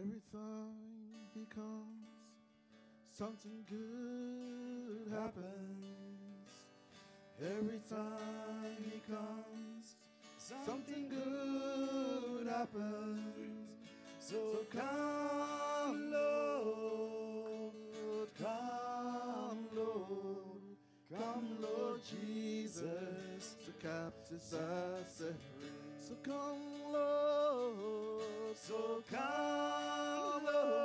Every time he comes, something good happens. Every time he comes, something good happens. So come, Lord, come, Lord, come, Lord Jesus. The captives are set free. So come, Lord, so come,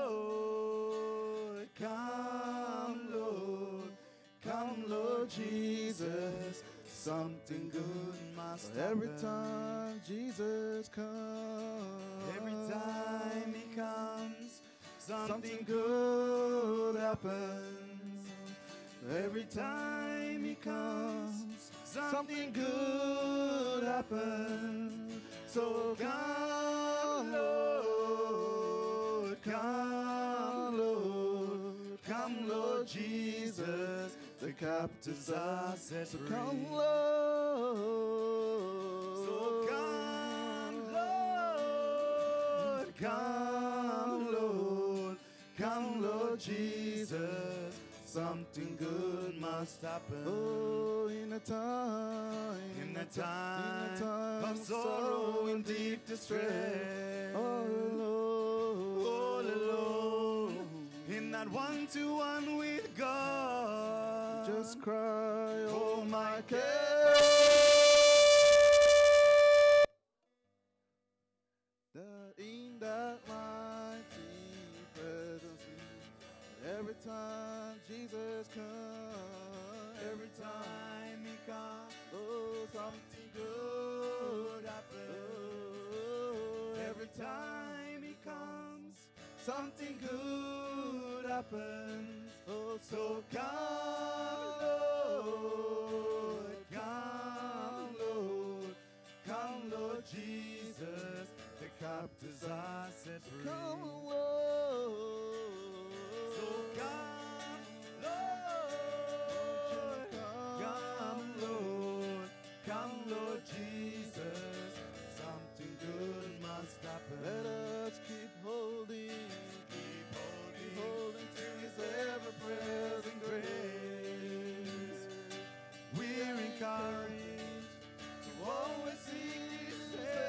Lord, come, Lord, come, Lord Jesus. Something good must happen. Every time Jesus comes, every time he comes, something good happens. Every time he comes, something good happens. So come, Lord, come, Lord, come, Lord Jesus. The captives are set free. So come, Lord. So come, Lord. Come, Lord. Come, Lord Jesus. Something good must happen. Oh, in a time of sorrow and deep distress. All alone, all alone, in that one-to-one with God. Just cry, oh my care. That in that mighty presence, every time Jesus comes, every time he comes, oh, something good happens. Oh, every time he comes, something good happens. Oh, so come, Lord, come, Lord, come, Lord Jesus. The captives are set free. Come, Lord. So come, Lord, come, Lord, come, Lord Jesus. Something good must happen. Let us keep holding to His ever-present grace. We're encouraged to always seek His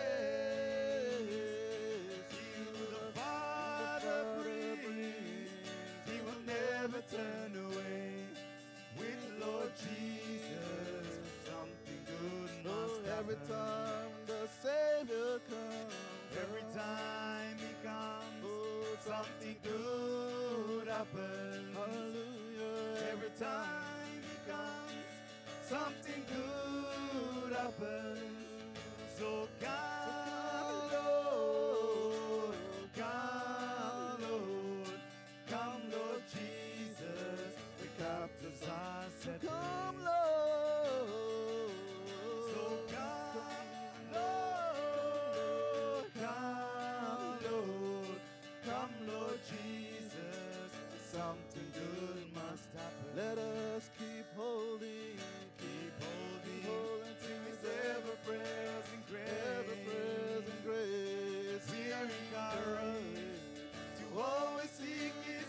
face. You, the Father, brings. He will never turn away. With Lord Jesus, something good must happen. Every time the Savior comes, every time He comes, oh, something good happens. Hallelujah. Every time He comes, something good happens. So come, Lord, come, Lord, come, Lord Jesus. The captives are set free. Come, Lord. So come, Lord, come, Lord, come, Lord Jesus. Something good must happen. Let us keep holding to His ever-present grace. We are encouraged to always seek His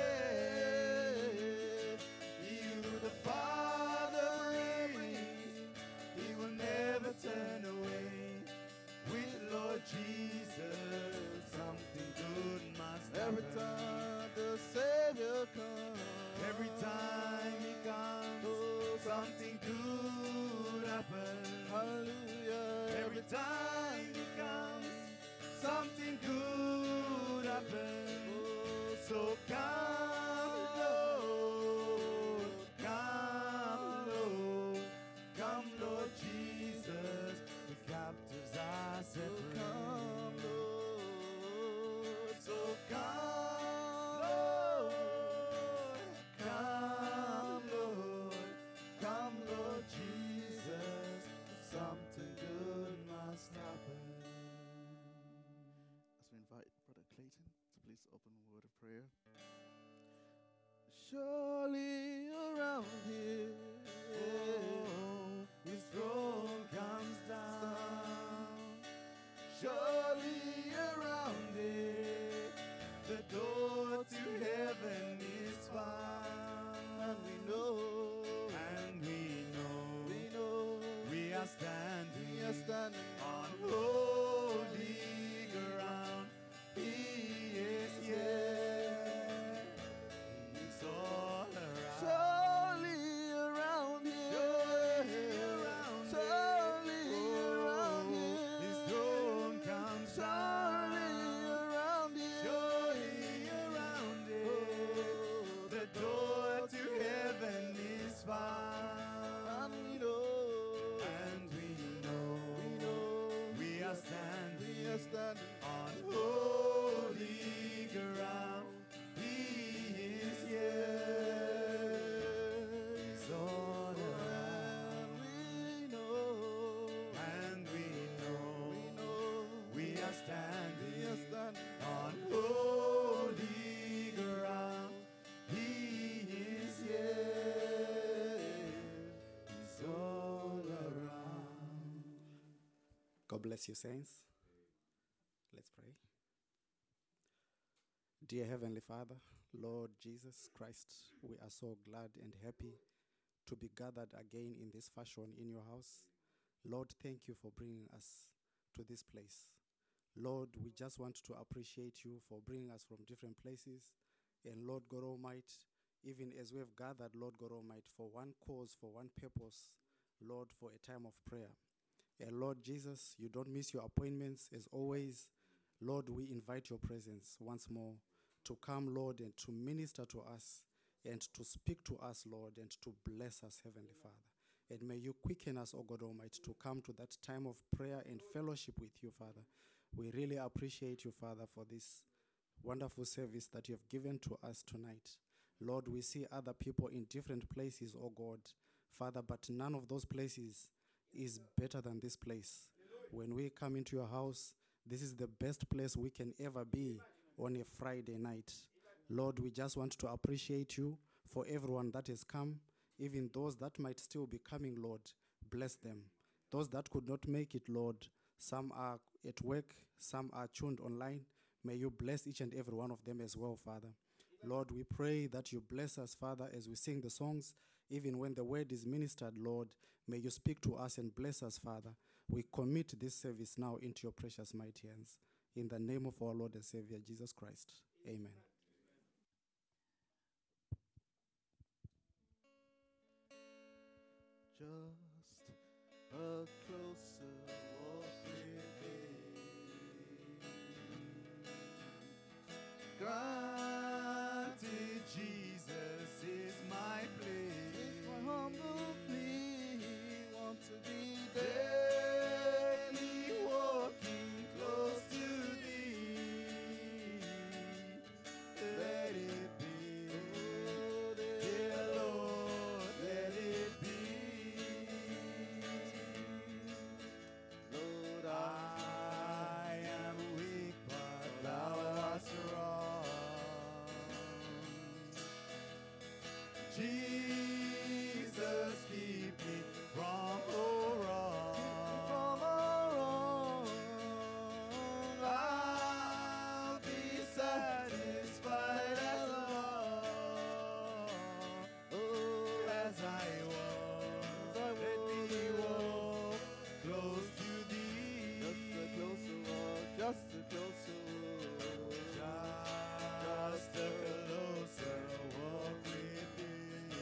face. You, the Father, brings. He will never turn away. With Lord Jesus, something good must happen. Every time the Savior comes, every time He comes, oh, something good happens. Hallelujah. Every time He comes, something good happens. Oh, so come, Lord, come, Lord, come, Lord Jesus. The captives are set free. Come, Lord, so come, Lord, come, Lord, come, Lord Jesus. Something good must happen. As we invite Brother Clayton to please open a word of prayer. Surely around here, oh, His throne comes down. Surely around it, The door to heaven is far. And we know, we are standing, on on holy ground. He is here. He's all around. surely around here, surely around here, His throne comes surely around here, surely around it. The door to heaven is far. and we know, We are standing standing on holy ground. He is here. He's all around. And we know we are standing on holy ground. He is here. He's all around. God bless you, saints. Let's pray. Dear Heavenly Father, Lord Jesus Christ, we are so glad and happy to be gathered again in this fashion in your house. Lord, thank you for bringing us to this place. Lord, we just want to appreciate you for bringing us from different places. And Lord God Almighty, even as we have gathered, Lord God Almighty, for one cause, for one purpose, Lord, for a time of prayer. And Lord Jesus, you don't miss your appointments as always. Lord, we invite your presence once more to come, Lord, and to minister to us and to speak to us, Lord, and to bless us, Heavenly Father. And may you quicken us, O God Almighty, to come to that time of prayer and fellowship with you, Father. We really appreciate you, Father, for this wonderful service that you have given to us tonight. Lord, we see other people in different places, O God, Father, but none of those places is better than this place. When we come into your house, this is the best place we can ever be on a Friday night. Lord, we just want to appreciate you for everyone that has come, even those that might still be coming, Lord. Bless them. Those that could not make it, Lord, some are at work, some are tuned online. May you bless each and every one of them as well, Father. Lord, we pray that you bless us, Father, as we sing the songs. Even when the word is ministered, Lord, may you speak to us and bless us, Father. We commit this service now into your precious mighty hands. In the name of our Lord and Savior, Jesus Christ. Amen. just a closer walk with thee. Granted, Jesus is my place. It's my humble plea, want to be Daily walking close to thee. Let it be, dear Lord, let it be. Lord, I am weak, but thou art strong. Jesus, keep me from all wrong. from all wrong, I'll be satisfied as long as I walk. Let me walk close to thee. just a closer walk, just a closer walk. Just a closer walk with thee.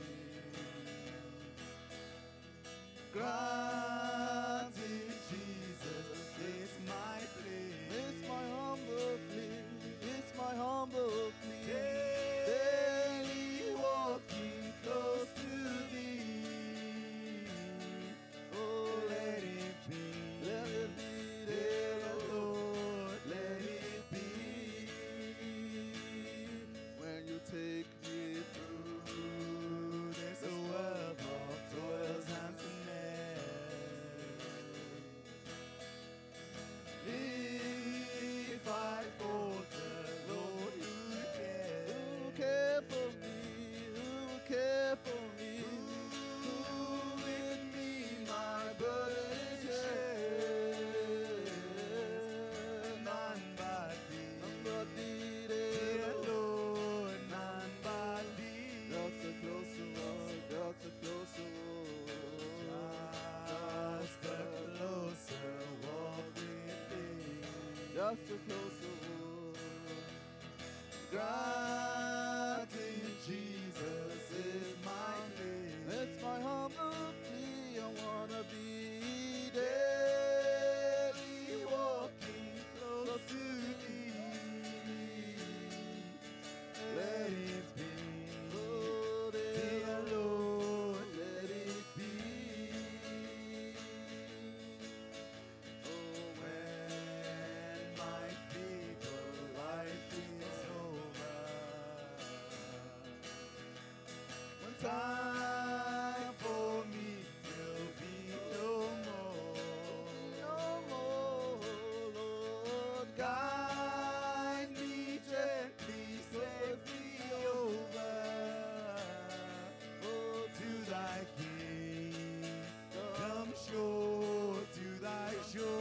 Granted, Jesus is my place. It's my humble plea, it's my humble plea. Daily walking close to thee. Oh, let it be, dear Lord, let it be. When you take me through There's a world of toils and finesse. just a closer walk. Granting Jesus is my plea. It's my humble plea. I wanna be daily walking Close to thee. Let it be. Oh, Dear Lord, let it be. Oh, When my feeble life is over, when time for me will be no more, no more, Lord, guide me gently, safely over to thy kingdom shore, to thy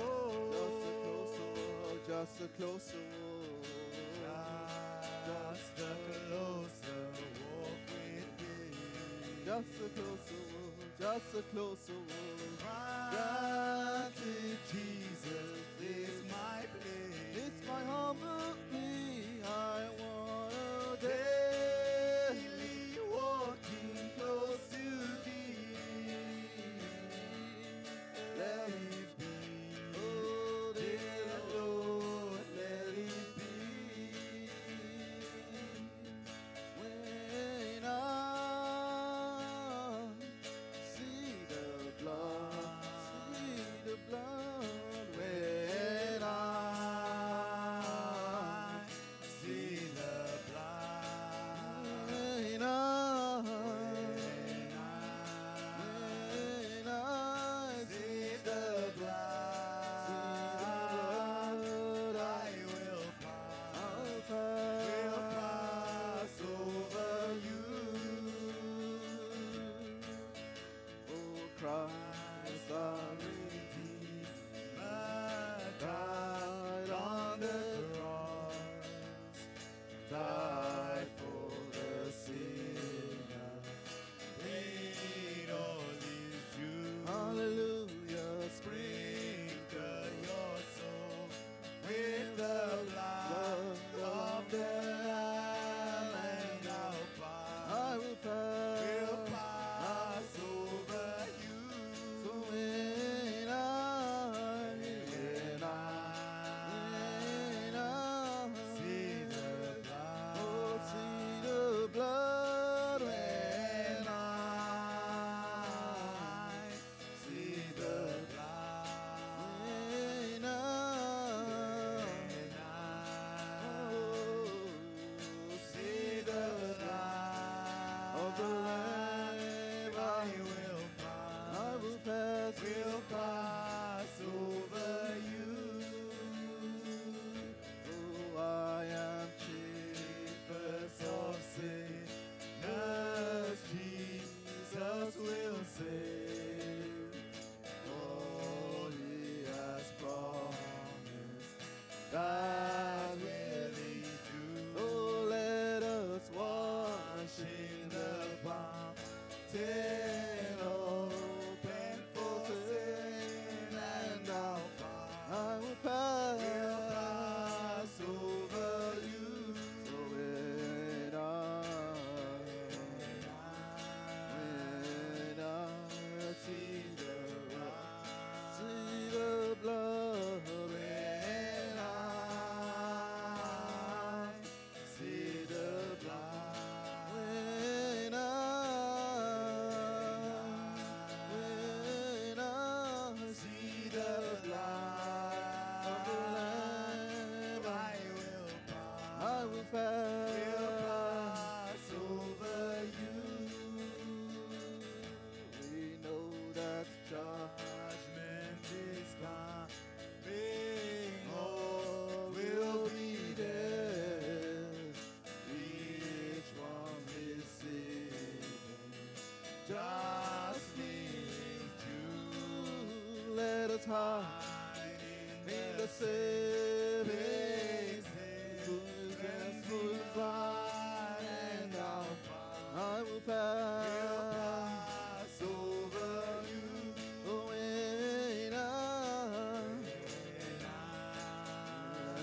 shore. just a closer walk. Just a closer walk with thee. Just a closer walk. Just a closer walk. Granted, Jesus is my plea. It's my humble plea. I wanna Daily walking close to thee. Let it be. Oh, Dear Lord, let it be. when I see the blood, When I see the blood, when I see the blood, I will pass over you. Oh, Christ, Our Redeemer died on the cross, died for the sinner, paid all his dues. hallelujah, Sprinkle your soul with the blood of the Lamb, and I will will pass. pass over you. So when I See the blood, oh, see the blood, when I see the blood, when when I see the blood of the Lamb, I will pass. pass over you. Oh, I am Chiefest of sinners, Jesus will save. All he has promised, that will he do. Oh, let us wash In the fountain open for sin, and I'll I will pass. over you. So when I see the blood, When I see the blood, when I see the blood of the Lamb, I will I will pass over you. We know that Judgment is coming, all will be there. Each one receiving just needs you. let us hide in the saving full blood, and I will pass over you. when I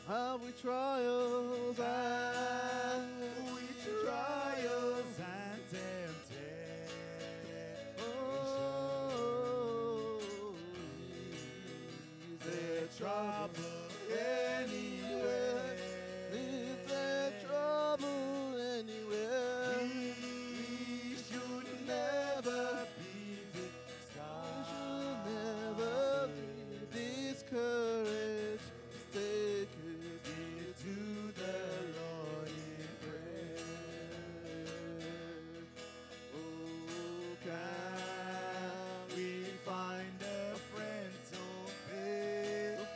Have we trials and trials and temptations. oh, Is there trouble anywhere? is there trouble anywhere? We should never be discouraged. should never be discouraged. Stay committed To the Lord in prayer. Oh, Can we find a friend so so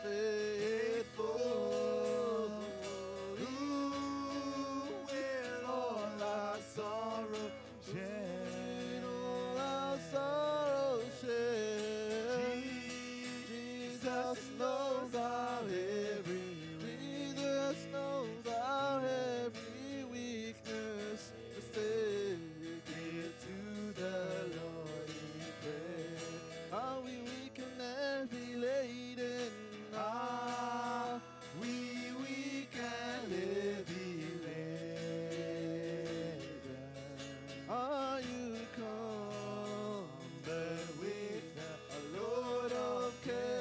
faithful, faithful, who will all our sorrow share? all our sorrow share. Jesus knows our every Jesus knows our every weakness. Stay Give to the Lord in prayer. Are we weak and heavy laden? Ah, we can live laden. Are you come But with a a load of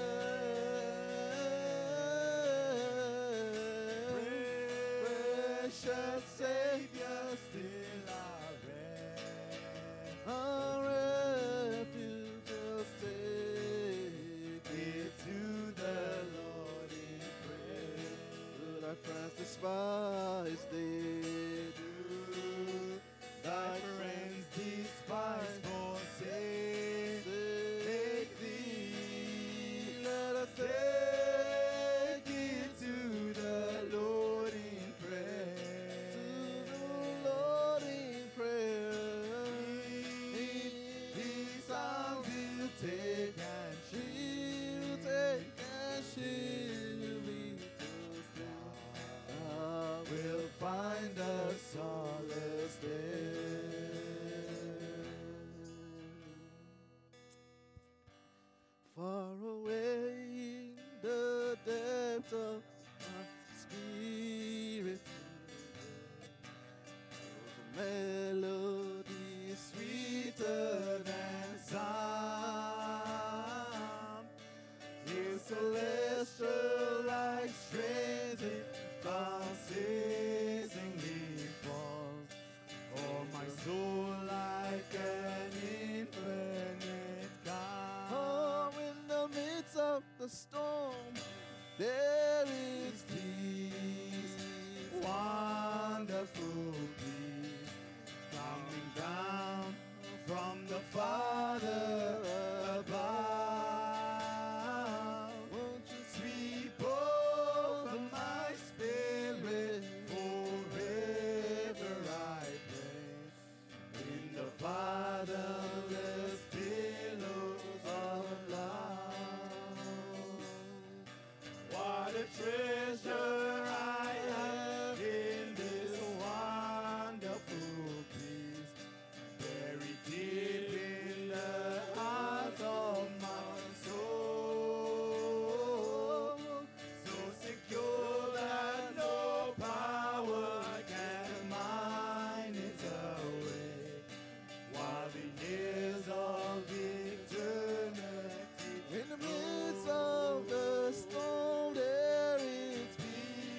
care? precious Savior, still our rest. Our refuge just take Give to the Lord in prayer. Would our friends despise thee? Thy friends despise, forsake thee. Let us Take it to the Lord in to prayer. the Lord in prayer. He sounds will take and She'll take and she'll lead us down. will find us solace there. Far away in the depths of my spirit, there's a melody Sweeter than sound, is celestial like strains it unceasingly falls. Oh, my soul like an infinite God. Oh, in the midst of the storm, there is peace. Wonderful peace coming down from the Father above. Won't you Sweep over my spirit, forever I pray. In the fatherless billows of love. What a treasure I have in this wonderful peace, buried deep in the heart of my soul. So secure that no power can mine it away, while the years of eternity in the midst of the storm, there is peace.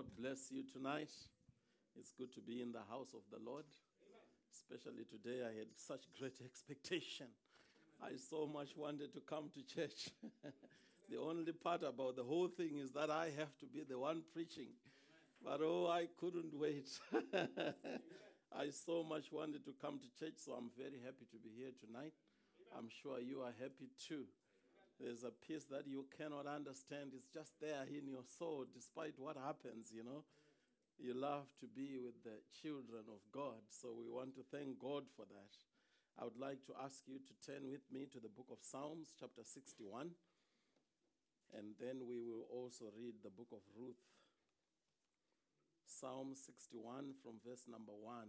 Lord bless you tonight. It's good to be in the house of the Lord. Especially today, I had such great expectation. I so much wanted to come to church. The only part about the whole thing is that I have to be the one preaching. But oh, I couldn't wait. I so much wanted to come to church, so I'm very happy to be here tonight. I'm sure you are happy too. There's a peace that you cannot understand. It's just there in your soul, despite what happens, you know. You love to be with the children of God, so we want to thank God for that. I would like to ask you to turn with me to the book of Psalms, chapter 61, and then we will also read the book of Ruth. Psalm 61 from verse number 1.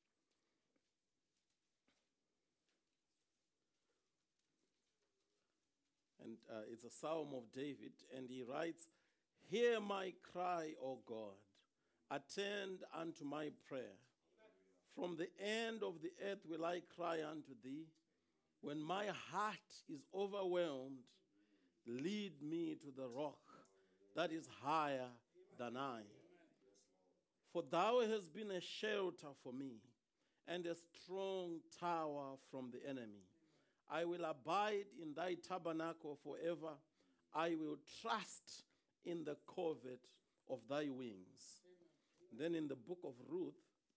And it's a psalm of David, and he writes, "Hear my cry, O God, attend unto my prayer. From the end of the earth will I cry unto thee. When my heart is overwhelmed, lead me to the rock that is higher than I. For thou hast been a shelter for me, and a strong tower from the enemy. I will abide in thy tabernacle forever. I will trust in the covert of thy wings." Then in the book of Ruth,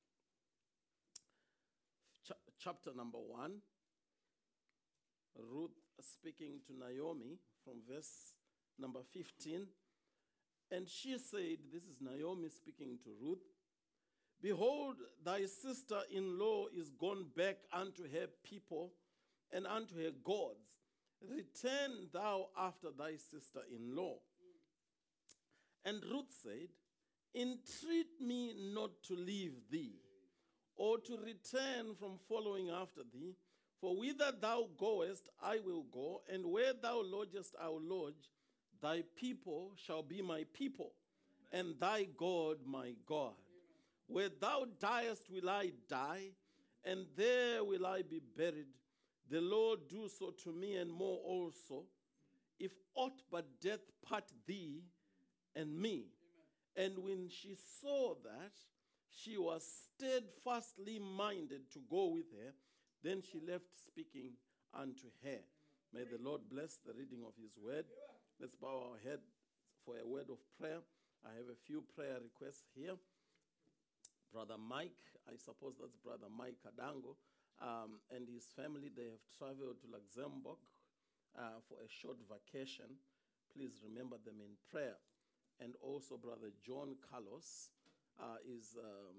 chapter number 1, Ruth speaking to Naomi from verse number 15. And she said, this is Naomi speaking to Ruth, "Behold, thy sister-in-law is gone back unto her people and unto her gods. Return thou after thy sister-in-law." And Ruth said, "Entreat me not to leave thee, or to return from following after thee. For whither thou goest, I will go, and where thou lodgest, I will lodge. Thy people shall be my people, and thy God my God. Where thou diest will I die, and there will I be buried. The Lord do so to me, and more also, if aught but death part thee and me." And when she saw that she was steadfastly minded to go with her, then she left speaking unto her. May the Lord bless the reading of his word. Let's bow our head for a word of prayer. I have a few prayer requests here. Brother Mike, I suppose that's Brother Mike Kadango, and his family, they have traveled to Luxembourg for a short vacation. Please remember them in prayer. And also Brother John Carlos is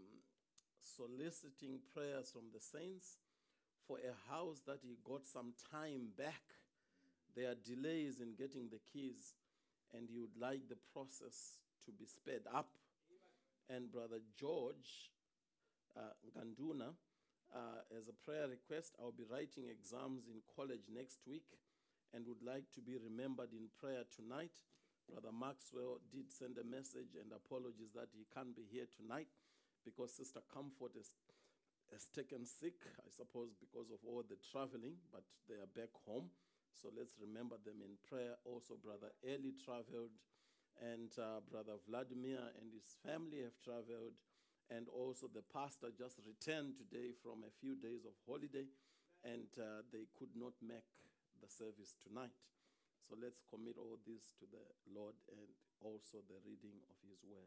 soliciting prayers from the saints for a house that he got some time back. There are delays in getting the keys, and he would like the process to be sped up. And Brother George Ganduna, as a prayer request, I'll be writing exams in college next week and would like to be remembered in prayer tonight. Brother Maxwell did send a message and apologies that he can't be here tonight because Sister Comfort has taken sick, I suppose because of all the traveling, but they are back home. So let's remember them in prayer. Also, Brother Eli traveled, and Brother Vladimir and his family have traveled, and also the pastor just returned today from a few days of holiday, and they could not make the service tonight. So let's commit all this to the Lord and also the reading of his word.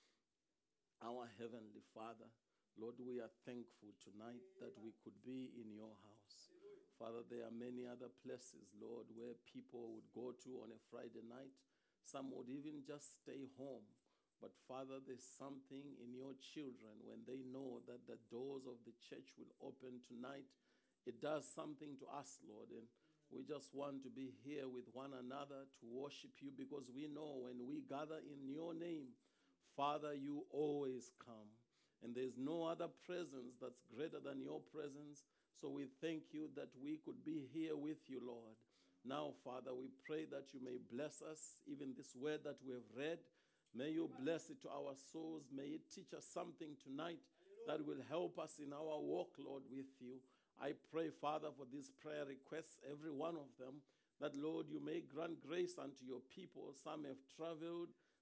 Our Heavenly Father, Lord, we are thankful tonight that we could be in your house. Father, there are many other places, Lord, where people would go to on a Friday night. Some would even just stay home. But Father, there's something in your children when they know that the doors of the church will open tonight. It does something to us, Lord, and we just want to be here with one another to worship you because we know when we gather in your name, Father, you always come. And there's no other presence that's greater than your presence. So we thank you that we could be here with you, Lord. Now, Father, we pray that you may bless us, even this word that we have read. May you bless it to our souls. May it teach us something tonight that will help us in our walk, Lord, with you. I pray, Father, for these prayer requests, every one of them, that, Lord, you may grant grace unto your people. Some have traveled,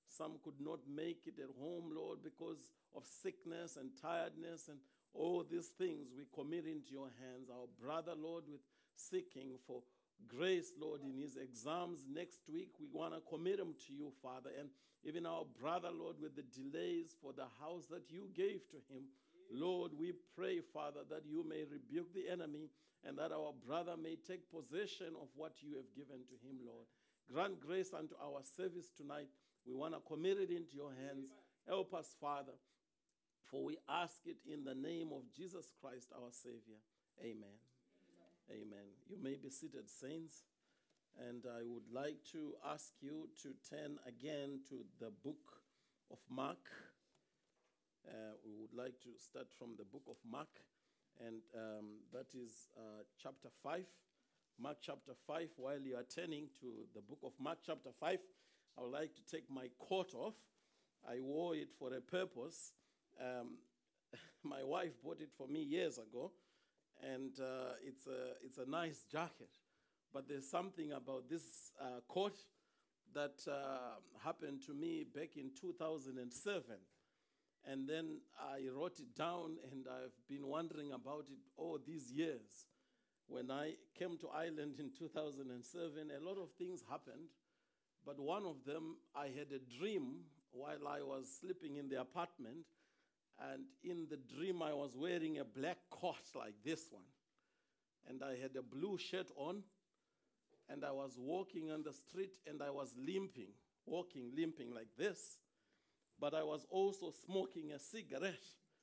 Some could not make it at home, Lord, because of sickness and tiredness and all these things we commit into your hands. Our brother, Lord, with seeking for grace, Lord, in his exams next week, we want to commit him to you, Father. And even our brother, Lord, with the delays for the house that you gave to him, Lord, we pray, Father, that you may rebuke the enemy and that our brother may take possession of what you have given to him, Lord. Grant grace unto our service tonight. We want to commit it into your hands. Help us, Father, for we ask it in the name of Jesus Christ, our Savior. Amen. Amen. You may be seated, saints. And I would like to ask you to turn again to the book of Mark. We would like to start from the book of Mark, and that is chapter 5. Mark chapter 5. While you are turning to the book of Mark chapter 5, I would like to take my coat off. I wore it for a purpose. My wife bought it for me years ago, and it's a nice jacket. But there's something about this coat that happened to me back in 2007. And then I wrote it down, and I've been wondering about it all these years. When I came to Ireland in 2007, a lot of things happened. But one of them, I had a dream while I was sleeping in the apartment. And in the dream, I was wearing a black coat like this one. And I had a blue shirt on. And I was walking on the street, and I was limping like this. But I was also smoking a cigarette.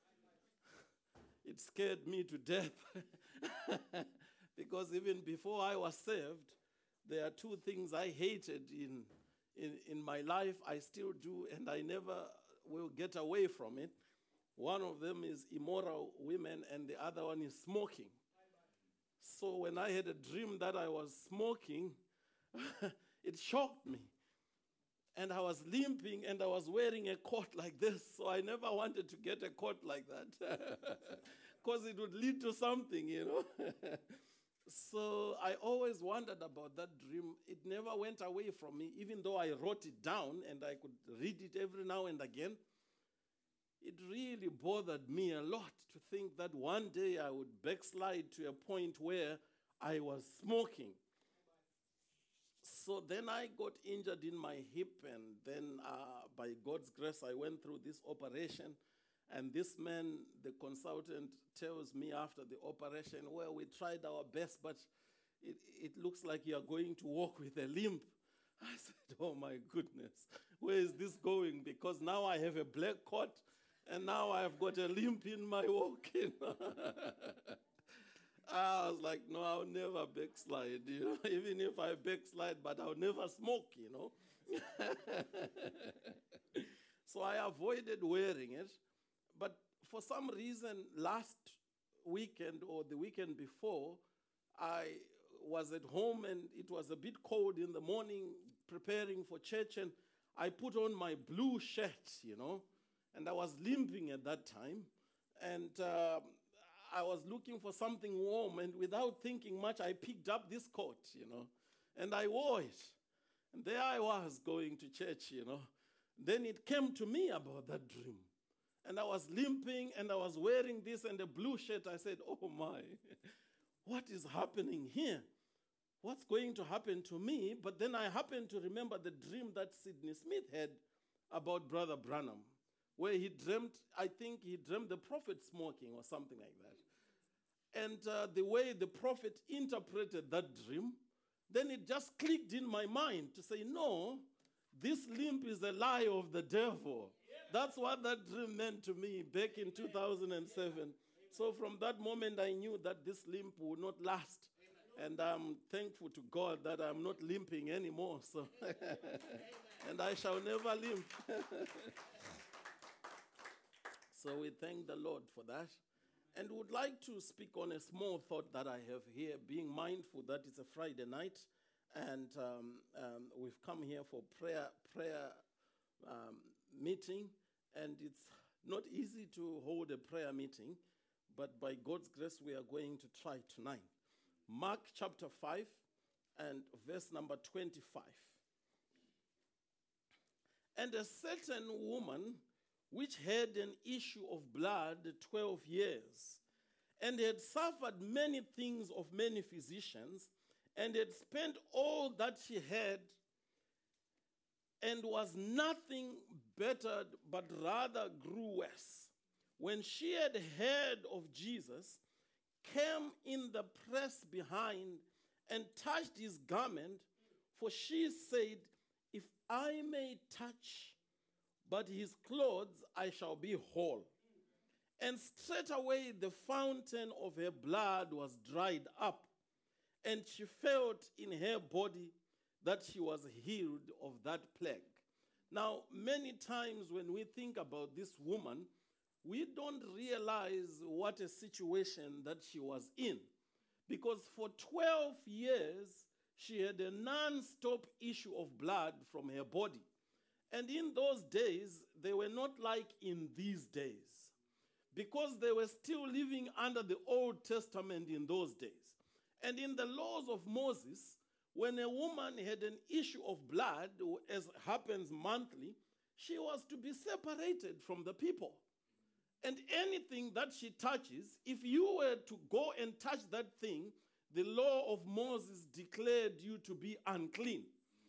It scared me to death. Because even before I was saved, there are two things I hated in my life. I still do, and I never will get away from it. One of them is immoral women, and the other one is smoking. So when I had a dream that I was smoking, it shocked me. And I was limping, and I was wearing a coat like this. So I never wanted to get a coat like that. Because it would lead to something, you know. So I always wondered about that dream. It never went away from me, even though I wrote it down and I could read it every now and again. It really bothered me a lot to think that one day I would backslide to a point where I was smoking. So then I got injured in my hip, and then by God's grace, I went through this operation. And this man, the consultant, tells me after the operation, well, we tried our best, but it looks like you are going to walk with a limp. I said, oh my goodness, where is this going? Because now I have a black coat, and now I've got a limp in my walking. I was like, no, I'll never backslide, you know, even if I backslide, but I'll never smoke, you know. So I avoided wearing it. But for some reason, last weekend or the weekend before, I was at home, and it was a bit cold in the morning, preparing for church, and I put on my blue shirt, you know, and I was limping at that time. And I was looking for something warm, and without thinking much, I picked up this coat, you know, and I wore it. And there I was going to church, you know. Then it came to me about that dream. And I was limping, and I was wearing this and a blue shirt. I said, oh my, what is happening here? What's going to happen to me? But then I happened to remember the dream that Sidney Smith had about Brother Branham, where he dreamt, I think he dreamt the prophet smoking or something like that. And the way the prophet interpreted that dream, then it just clicked in my mind to say, no, this limp is a lie of the devil. That's what that dream meant to me back in 2007. So from that moment, I knew that this limp would not last. And I'm thankful to God that I'm not limping anymore. So, and I shall never limp. So we thank the Lord for that. And would like to speak on a small thought that I have here, being mindful that it's a Friday night. And we've come here for prayer meeting. And it's not easy to hold a prayer meeting, but by God's grace, we are going to try tonight. Mark chapter 5 and verse number 25. And a certain woman, which had an issue of blood 12 years, and had suffered many things of many physicians, and had spent all that she had, and was nothing bettered, but rather grew worse. When she had heard of Jesus, came in the press behind, and touched his garment, for she said, if I may touch but his clothes, I shall be whole. And straightway the fountain of her blood was dried up, and she felt in her body that she was healed of that plague. Now, many times when we think about this woman, we don't realize what a situation that she was in. Because for 12 years, she had a non-stop issue of blood from her body. And in those days, they were not like in these days, because they were still living under the Old Testament in those days. And in the laws of Moses, when a woman had an issue of blood, as happens monthly, she was to be separated from the people. And anything that she touches, if you were to go and touch that thing, the law of Moses declared you to be unclean.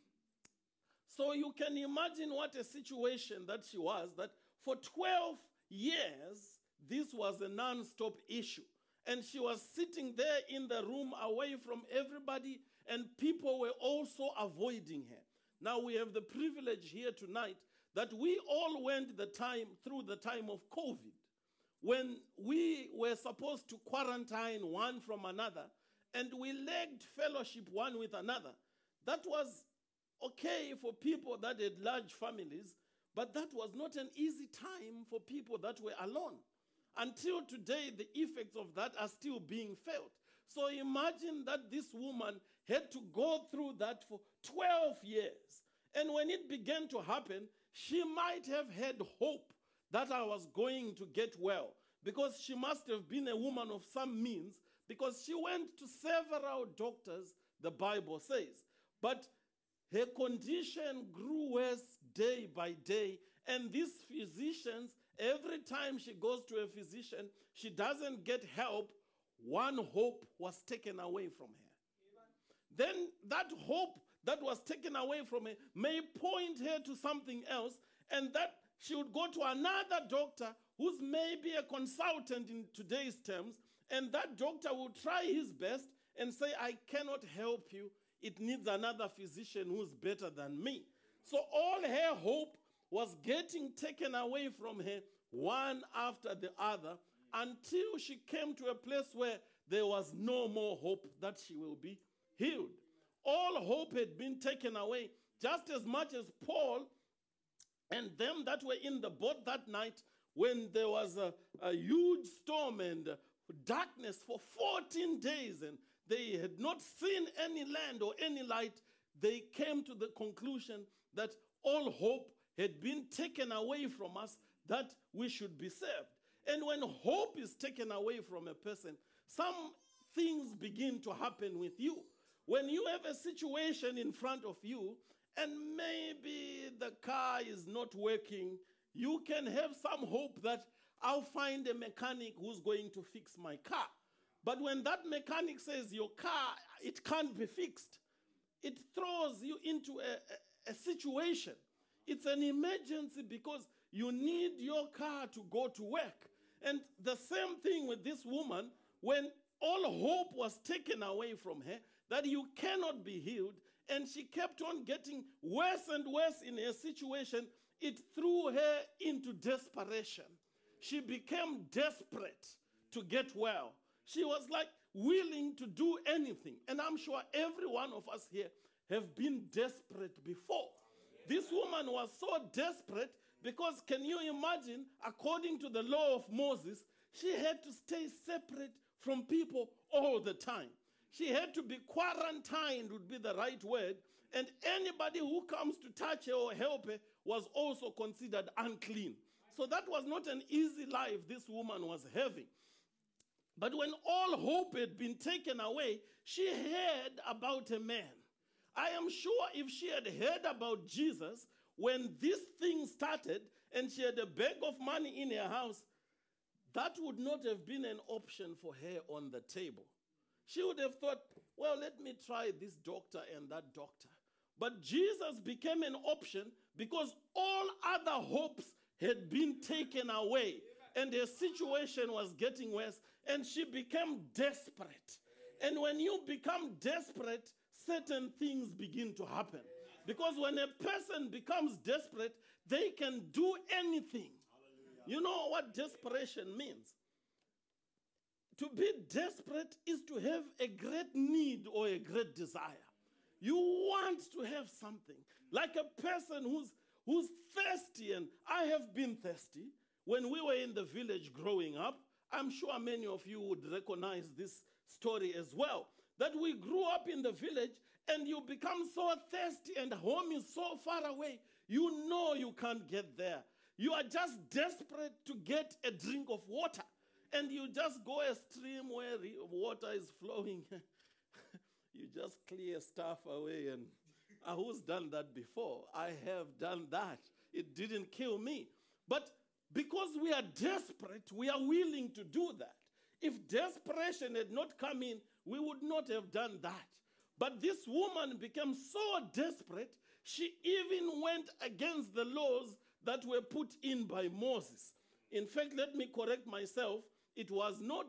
So you can imagine what a situation that she was, that for 12 years, this was a non-stop issue. And she was sitting there in the room away from everybody, and people were also avoiding her. Now we have the privilege here tonight that we all went through the time of COVID, when we were supposed to quarantine one from another, and we lacked fellowship one with another. That was okay for people that had large families, but that was not an easy time for people that were alone. Until today, the effects of that are still being felt. So imagine that this woman had to go through that for 12 years. And when it began to happen, she might have had hope that I was going to get well, because she must have been a woman of some means, because she went to several doctors, the Bible says. But her condition grew worse day by day, and these physicians, every time she goes to a physician, she doesn't get help. One hope was taken away from her. Then that hope that was taken away from her may point her to something else, and that she would go to another doctor who's maybe a consultant in today's terms, and that doctor will try his best and say, I cannot help you. It needs another physician who's better than me. So all her hope was getting taken away from her, one after the other, until she came to a place where there was no more hope that she will be healed. All hope had been taken away, just as much as Paul and them that were in the boat that night, when there was a huge storm and darkness for 14 days, and they had not seen any land or any light, they came to the conclusion that all hope had been taken away from us, that we should be saved. And when hope is taken away from a person, some things begin to happen with you. When you have a situation in front of you, and maybe the car is not working, you can have some hope that I'll find a mechanic who's going to fix my car. But when that mechanic says your car, it can't be fixed, it throws you into a situation. It's an emergency because you need your car to go to work. And the same thing with this woman, when all hope was taken away from her, that you cannot be healed, and she kept on getting worse and worse in her situation, it threw her into desperation. She became desperate to get well. She was like willing to do anything. And I'm sure every one of us here have been desperate before. This woman was so desperate because, can you imagine, according to the law of Moses, she had to stay separate from people all the time. She had to be quarantined, would be the right word, and anybody who comes to touch her or help her was also considered unclean. So that was not an easy life this woman was having. But when all hope had been taken away, she heard about a man. I am sure if she had heard about Jesus, when this thing started and she had a bag of money in her house, that would not have been an option for her on the table. She would have thought, well, let me try this doctor and that doctor. But Jesus became an option because all other hopes had been taken away and her situation was getting worse and she became desperate. And when you become desperate, certain things begin to happen. Because when a person becomes desperate, they can do anything. You know what desperation means? To be desperate is to have a great need or a great desire. You want to have something. Like a person who's thirsty, and I have been thirsty. When we were in the village growing up, I'm sure many of you would recognize this story as well. That we grew up in the village and you become so thirsty and home is so far away. You know you can't get there. You are just desperate to get a drink of water. And you just go a stream where water is flowing. You just clear stuff away. And who's done that before? I have done that. It didn't kill me. But because we are desperate, we are willing to do that. If desperation had not come in, we would not have done that. But this woman became so desperate, she even went against the laws that were put in by Moses. In fact, let me correct myself. It was not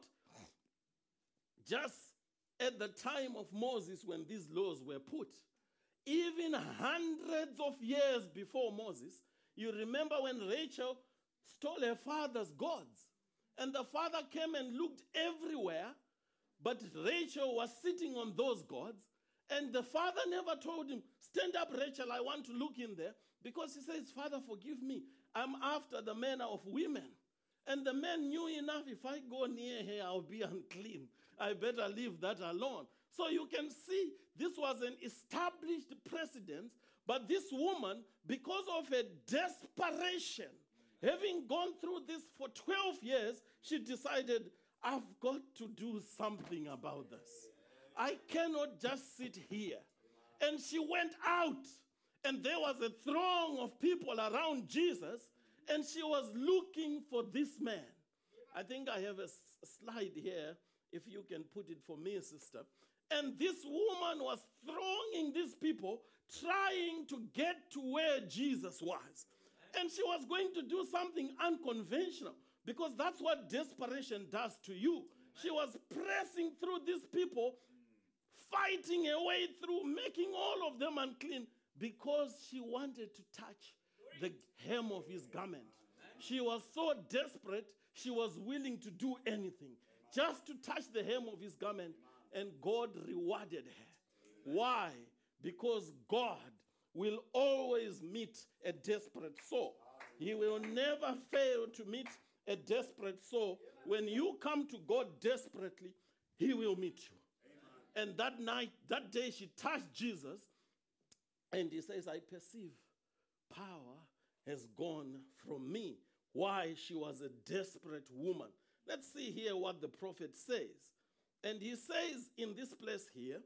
just at the time of Moses when these laws were put. Even hundreds of years before Moses, you remember when Rachel stole her father's gods. And the father came and looked everywhere, but Rachel was sitting on those gods. And the father never told him, stand up, Rachel, I want to look in there. Because he says, Father, forgive me. I'm after the manner of women. And the man knew enough, if I go near her, I'll be unclean. I better leave that alone. So you can see this was an established precedent. But this woman, because of her desperation, having gone through this for 12 years, she decided, I've got to do something about this. I cannot just sit here. And she went out, and there was a throng of people around Jesus, and she was looking for this man. I think I have a slide here, if you can put it for me, sister. And this woman was thronging these people, trying to get to where Jesus was. And she was going to do something unconventional, because that's what desperation does to you. She was pressing through these people, fighting her way through, making all of them unclean, because she wanted to touch the hem of his garment. She was so desperate, she was willing to do anything just to touch the hem of his garment, and God rewarded her. Why? Because God will always meet a desperate soul. He will never fail to meet a desperate soul. When you come to God desperately, he will meet you. And that night, that day, she touched Jesus, and he says, I perceive power has gone from me. Why? She was a desperate woman. Let's see here what the prophet says. And he says in this place here,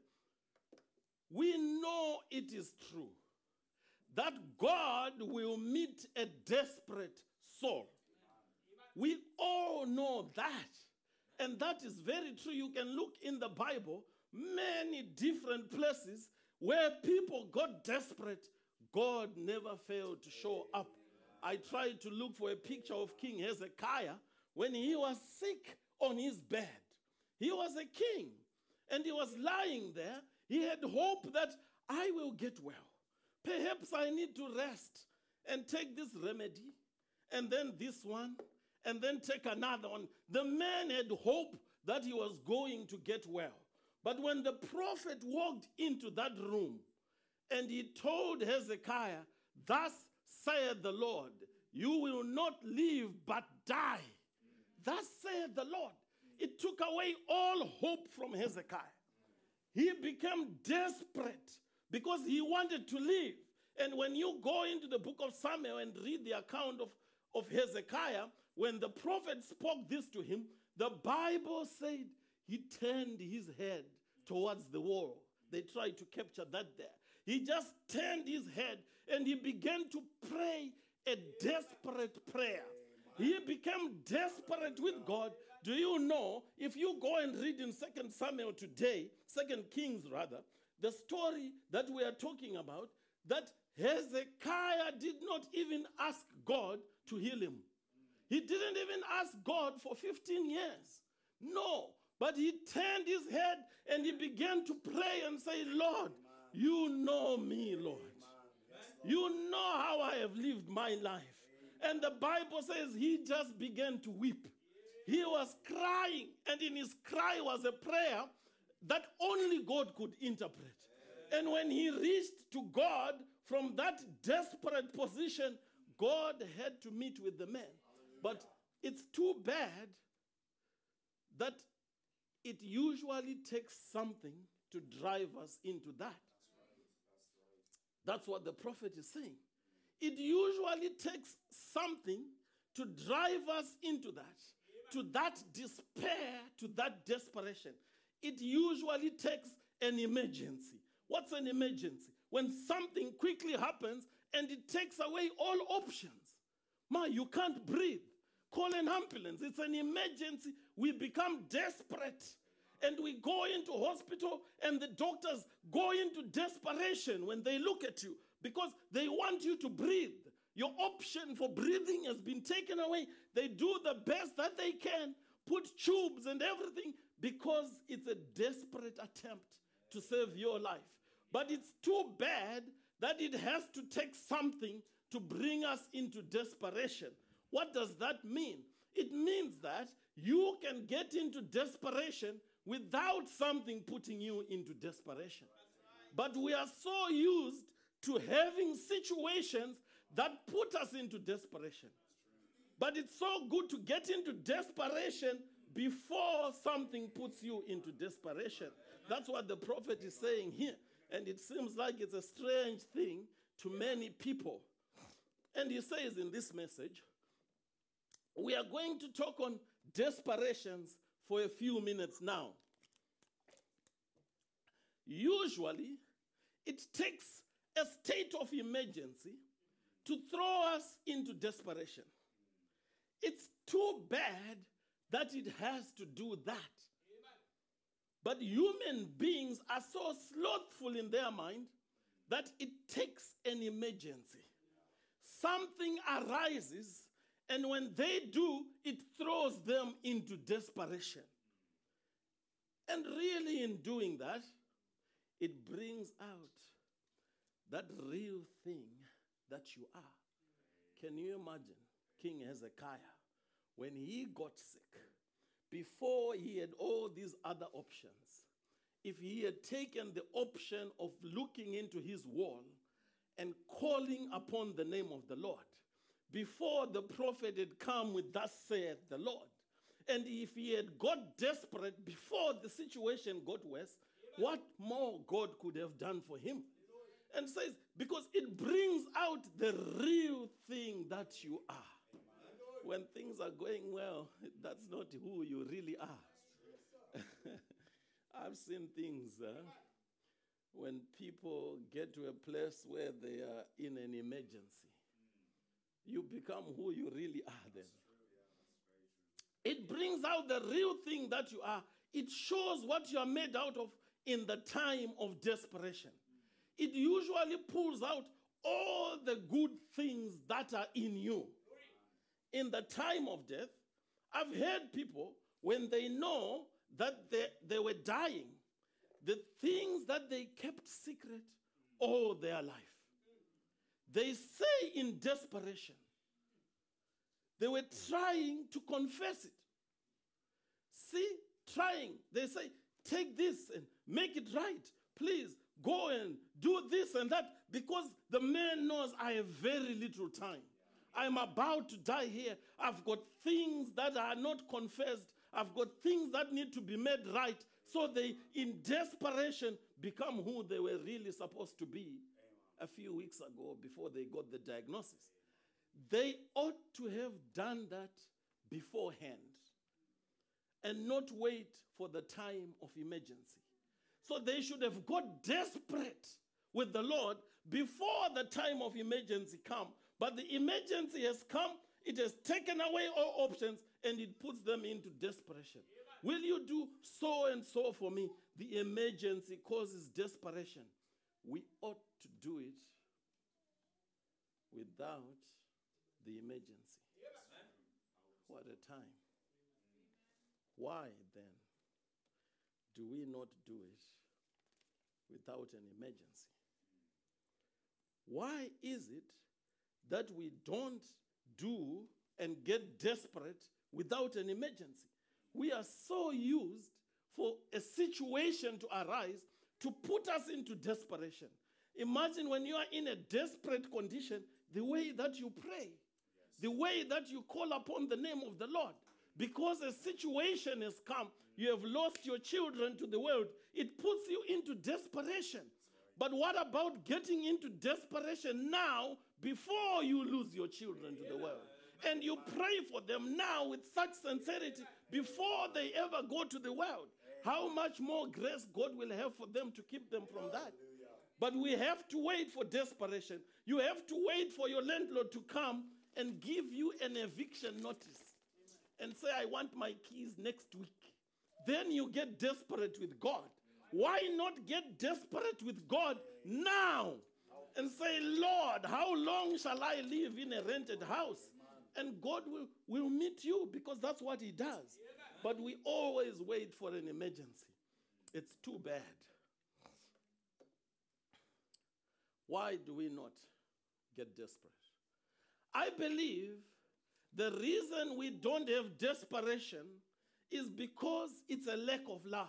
we know it is true that God will meet a desperate soul. We all know that. And that is very true. You can look in the Bible, many different places where people got desperate. God never failed to show up. I tried to look for a picture of King Hezekiah when he was sick on his bed. He was a king, and he was lying there. He had hope that I will get well. Perhaps I need to rest and take this remedy, and then this one, and then take another one. The man had hope that he was going to get well. But when the prophet walked into that room, and he told Hezekiah, thus saith the Lord, you will not live but die. Thus saith the Lord. It took away all hope from Hezekiah. He became desperate because he wanted to live. And when you go into the book of Samuel and read the account of Hezekiah, when the prophet spoke this to him, the Bible said he turned his head towards the wall. They tried to capture that there. he just turned his head and he began to pray a desperate prayer. He became desperate with God. Do you know, if you go and read in 2 Samuel today, 2 Kings rather, the story that we are talking about, that Hezekiah did not even ask God to heal him. He didn't even ask God for 15 years. No, but he turned his head and he began to pray and say, Lord, you know me, Lord. You know how I have lived my life. And the Bible says he just began to weep. He was crying, and in his cry was a prayer that only God could interpret. And when he reached to God from that desperate position, God had to meet with the man. But it's too bad that it usually takes something to drive us into that. That's what the prophet is saying. It usually takes something to drive us into to that despair, to that desperation. It usually takes an emergency. What's an emergency? When something quickly happens and it takes away all options. You can't breathe. Call an ambulance. It's an emergency. We become desperate. And we go into hospital and the doctors go into desperation when they look at you because they want you to breathe. Your option for breathing has been taken away. They do the best that they can, put tubes and everything because it's a desperate attempt to save your life. But it's too bad that it has to take something to bring us into desperation. What does that mean? It means that you can get into desperation without something putting you into desperation. But we are so used to having situations that put us into desperation. But it's so good to get into desperation before something puts you into desperation. That's what the prophet is saying here. And it seems like it's a strange thing to many people. And he says in this message, we are going to talk on desperations for a few minutes now. Usually, it takes a state of emergency to throw us into desperation. It's too bad that it has to do that. But human beings are so slothful in their mind that it takes an emergency. Something arises, and when they do, it throws them into desperation. And really, in doing that, it brings out that real thing that you are. Can you imagine King Hezekiah, when he got sick, before he had all these other options, if he had taken the option of looking into his wall and calling upon the name of the Lord, before the prophet had come with thus saith the Lord, and if he had got desperate before the situation got worse, what more God could have done for him? And says, because it brings out the real thing that you are. When things are going well, that's not who you really are. I've seen things when people get to a place where they are in an emergency. You become who you really are then. It brings out the real thing that you are. It shows what you are made out of in the time of desperation. It usually pulls out all the good things that are in you. In the time of death, I've heard people, when they know that they were dying, the things that they kept secret all their life. They say in desperation, they were trying to confess it. See, trying. They say, take this and make it right. Please, go and do this and that, because the man knows I have very little time. I'm about to die here. I've got things that are not confessed. I've got things that need to be made right. So they, in desperation, become who they were really supposed to be a few weeks ago before they got the diagnosis. They ought to have done that beforehand and not wait for the time of emergency. So they should have got desperate with the Lord before the time of emergency come. But the emergency has come, it has taken away all options, and it puts them into desperation. Will you do so and so for me? The emergency causes desperation. We ought to do it without the emergency. What a time. Why then do we not do it without an emergency? Why is it that we don't do and get desperate without an emergency? We are so used for a situation to arise to put us into desperation. Imagine when you are in a desperate condition, the way that you pray, the way that you call upon the name of the Lord. Because a situation has come, you have lost your children to the world, it puts you into desperation. But what about getting into desperation now before you lose your children to the world? And you pray for them now with such sincerity before they ever go to the world. How much more grace God will have for them to keep them from that. But we have to wait for desperation. You have to wait for your landlord to come and give you an eviction notice and say, I want my keys next week. Then you get desperate with God. Why not get desperate with God now and say, Lord, how long shall I live in a rented house? And God will meet you, because that's what he does. But we always wait for an emergency. It's too bad. Why do we not get desperate? I believe the reason we don't have desperation is because it's a lack of love.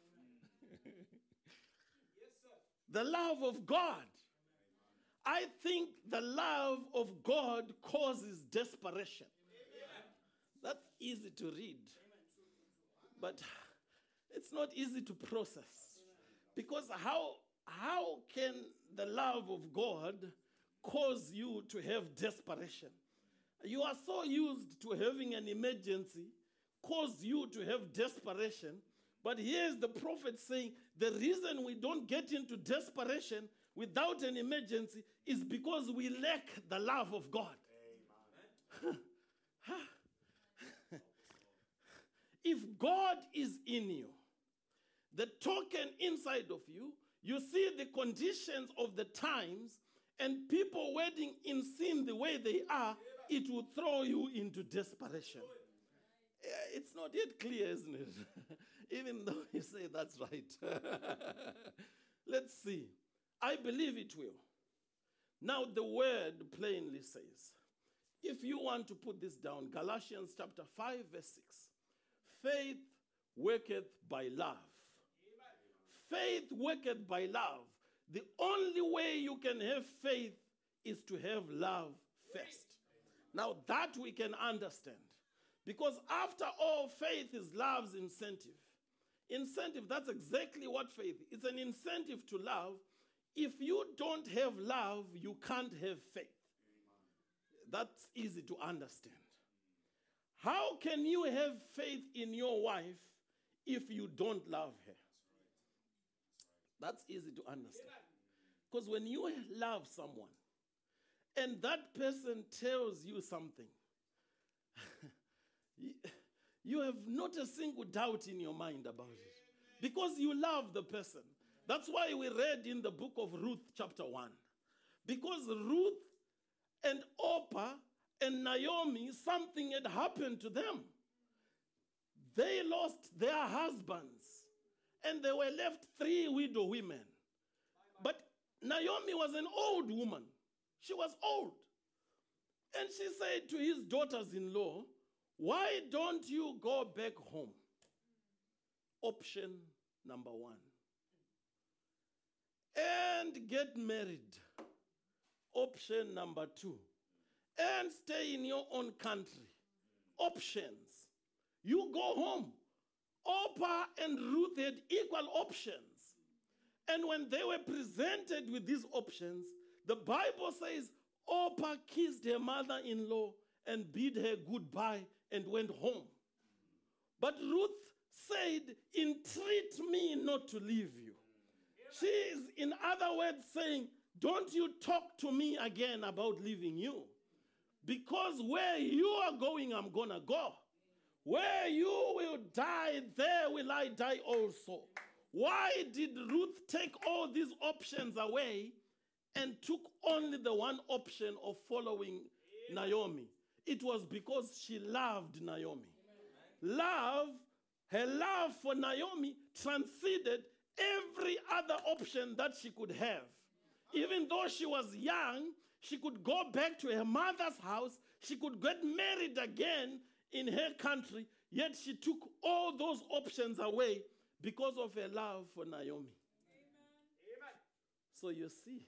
The love of God. I think the love of God causes desperation. That's easy to read, but it's not easy to process. Because how can the love of God cause you to have desperation? You are so used to having an emergency, cause you to have desperation. But here's the prophet saying, the reason we don't get into desperation without an emergency is because we lack the love of God. If God is in you, the token inside of you, you see the conditions of the times, and people waiting in sin the way they are, it will throw you into desperation. It's not yet clear, isn't it? Even though you say that's right. Let's see. I believe it will. Now the word plainly says, if you want to put this down, Galatians chapter 5 verse 6, faith worketh by love. Faith worketh by love. The only way you can have faith is to have love first. Now that we can understand. Because after all, faith is love's incentive. Incentive, that's exactly what faith is. It's an incentive to love. If you don't have love, you can't have faith. That's easy to understand. How can you have faith in your wife if you don't love her? That's easy to understand. Because when you love someone and that person tells you something, you have not a single doubt in your mind about it. Because you love the person. That's why we read in the book of Ruth chapter 1. Because Ruth and Orpah and Naomi, something had happened to them. They lost their husbands. And they were left 3 widow women. But Naomi was an old woman. She was old. And she said to his daughters-in-law, why don't you go back home? Option number 1. And get married. Option number 2. And stay in your own country. Options. You go home. Orpah and Ruth had equal options. And when they were presented with these options, the Bible says Orpah kissed her mother-in-law and bid her goodbye and went home. But Ruth said, entreat me not to leave you. She is, in other words, saying, don't you talk to me again about leaving you. Because where you are going, I'm going to go. Where you will die, there will I die also. Why did Ruth take all these options away and took only the one option of following Naomi? It was because she loved Naomi. Her love for Naomi transcended every other option that she could have. Even though she was young, she could go back to her mother's house. She could get married again in her country. Yet she took all those options away because of her love for Naomi. Amen. So you see,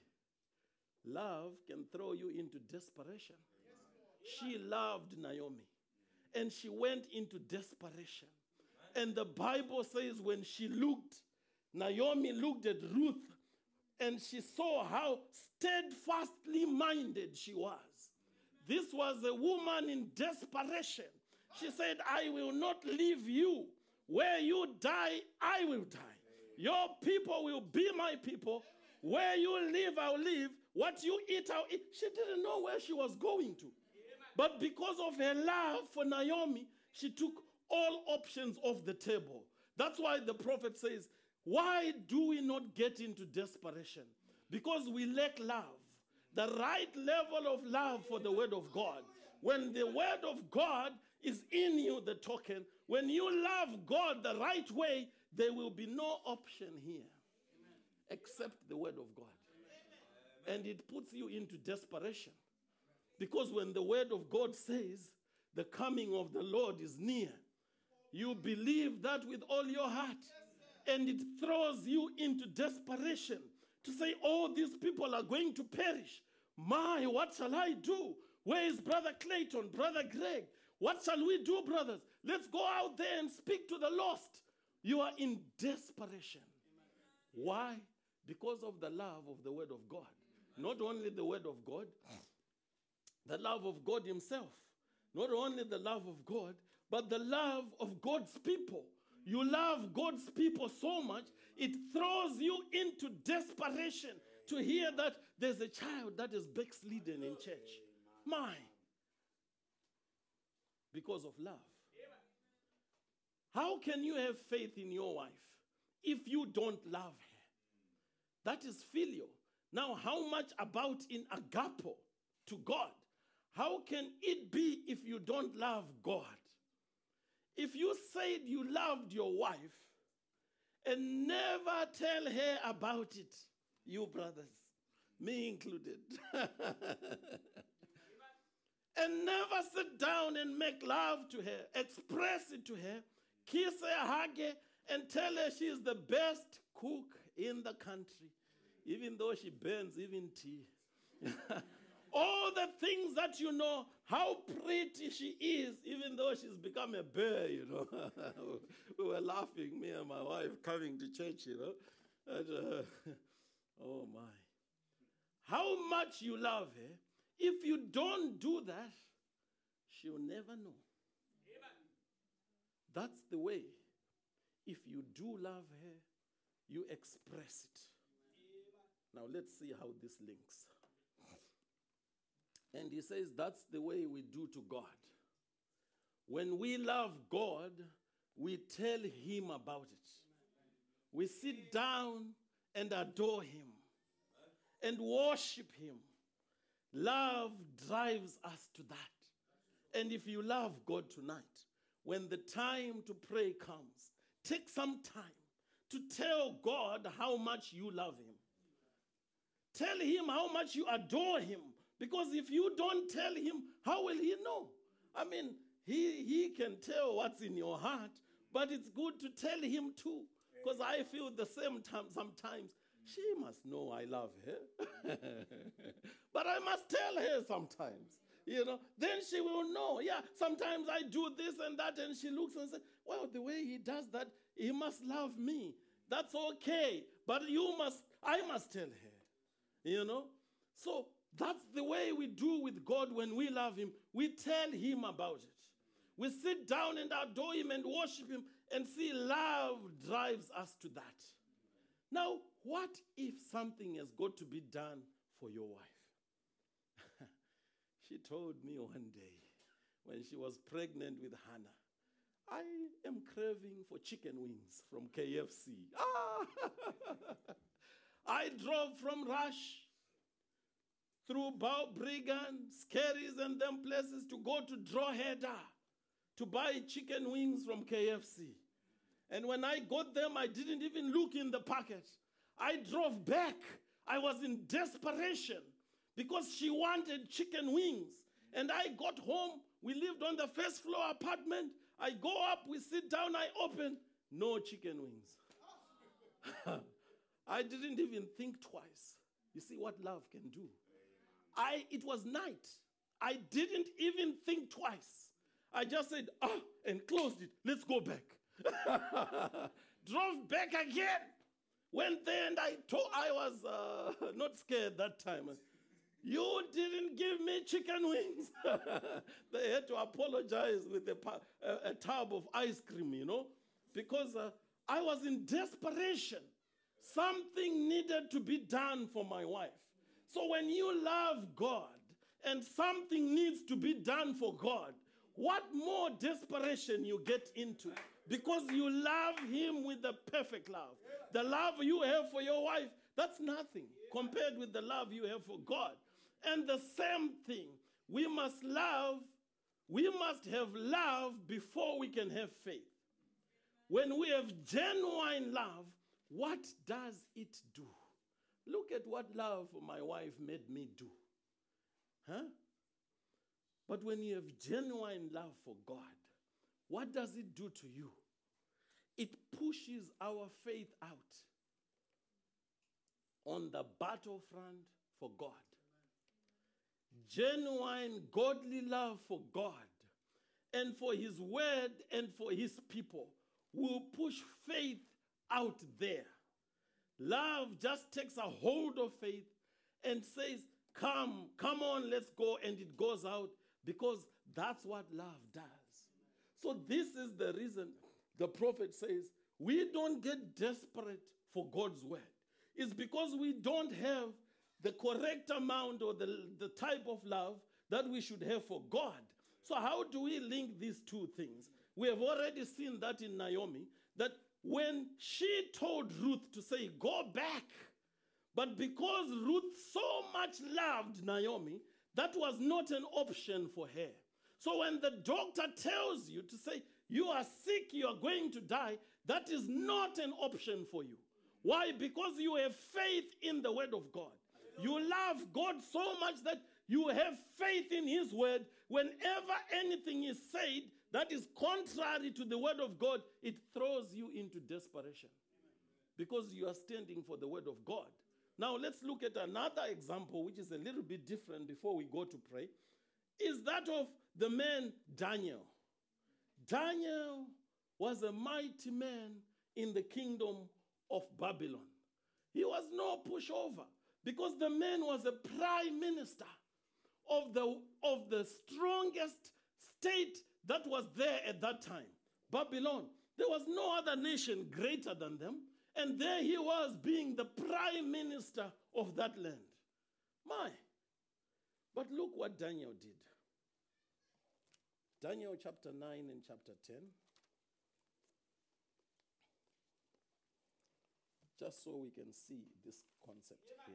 love can throw you into desperation. She loved Naomi, and she went into desperation. And the Bible says when she looked, Naomi looked at Ruth, and she saw how steadfastly minded she was. This was a woman in desperation. She said, I will not leave you. Where you die, I will die. Your people will be my people. Where you live, I'll live. What you eat, I'll eat. She didn't know where she was going to. But because of her love for Naomi, she took all options off the table. That's why the prophet says, why do we not get into desperation? Because we lack love. The right level of love for the word of God. When the word of God is in you, the token, when you love God the right way, there will be no option here except the word of God. And it puts you into desperation. Because when the word of God says the coming of the Lord is near, you believe that with all your heart. And it throws you into desperation to say, oh, these people are going to perish. My, what shall I do? Where is Brother Clayton, Brother Greg? What shall we do, brothers? Let's go out there and speak to the lost. You are in desperation. Why? Because of the love of the word of God. Not only the word of God, the love of God himself. Not only the love of God, but the love of God's people. You love God's people so much, it throws you into desperation to hear that there's a child that is backslidden in church. My. Because of love. How can you have faith in your wife if you don't love her? That is filial. Now, how much about in agapo to God? How can it be if you don't love God? If you said you loved your wife and never tell her about it, you brothers, me included, and never sit down and make love to her, express it to her, kiss her, hug her, and tell her she's the best cook in the country, even though she burns even tea. All the things that you know, how pretty she is, even though she's become a bear, you know. We were laughing, me and my wife, coming to church, you know. And, oh, my. How much you love her, if you don't do that, she'll never know. Amen. That's the way. If you do love her, you express it. Amen. Now, let's see how this links. And he says that's the way we do to God. When we love God, we tell him about it. We sit down and adore him and worship him. Love drives us to that. And if you love God tonight, when the time to pray comes, take some time to tell God how much you love him. Tell him how much you adore him. Because if you don't tell him, how will he know? I mean, he can tell what's in your heart, but it's good to tell him too. Because I feel the same time sometimes. She must know I love her. But I must tell her sometimes. You know, then she will know. Yeah, sometimes I do this and that, and she looks and says, well, the way he does that, he must love me. That's okay. But I must tell her. You know? So, that's the way we do with God when we love him. We tell him about it. We sit down and adore him and worship him and see love drives us to that. Now, what if something has got to be done for your wife? She told me one day when she was pregnant with Hannah, I am craving for chicken wings from KFC. I drove from Rush through Brigham, Scaries, and them places to go to Drogheda to buy chicken wings from KFC. And when I got them, I didn't even look in the packet. I drove back. I was in desperation because she wanted chicken wings. And I got home. We lived on the first floor apartment. I go up, we sit down, I open, no chicken wings. I didn't even think twice. You see what love can do. It was night. I didn't even think twice. I just said, and closed it. Let's go back. Drove back again. Went there and I was not scared that time. You didn't give me chicken wings. They had to apologize with a tub of ice cream, because I was in desperation. Something needed to be done for my wife. So when you love God and something needs to be done for God, what more desperation you get into? Because you love him with the perfect love. The love you have for your wife, that's nothing compared with the love you have for God. And the same thing, we must have love before we can have faith. When we have genuine love, what does it do? Look at what love for my wife made me do. But when you have genuine love for God, what does it do to you? It pushes our faith out on the battlefront for God. Genuine godly love for God and for his word and for his people will push faith out there. Love just takes a hold of faith and says, come on, let's go, and it goes out because that's what love does. So this is the reason the prophet says we don't get desperate for God's word. It's because we don't have the correct amount or the type of love that we should have for God. So how do we link these two things? We have already seen that in Naomi, that when she told Ruth to say, go back, but because Ruth so much loved Naomi, that was not an option for her. So when the doctor tells you to say, you are sick, you are going to die, that is not an option for you. Why? Because you have faith in the word of God. You love God so much that you have faith in his word. Whenever anything is said that is contrary to the word of God, it throws you into desperation because you are standing for the word of God. Now let's look at another example which is a little bit different before we go to pray. Is that of the man Daniel. Daniel was a mighty man in the kingdom of Babylon. He was no pushover because the man was a prime minister of the strongest state that was there at that time, Babylon. There was no other nation greater than them. And there he was being the prime minister of that land. But look what Daniel did. Daniel chapter 9 and chapter 10. Just so we can see this concept here.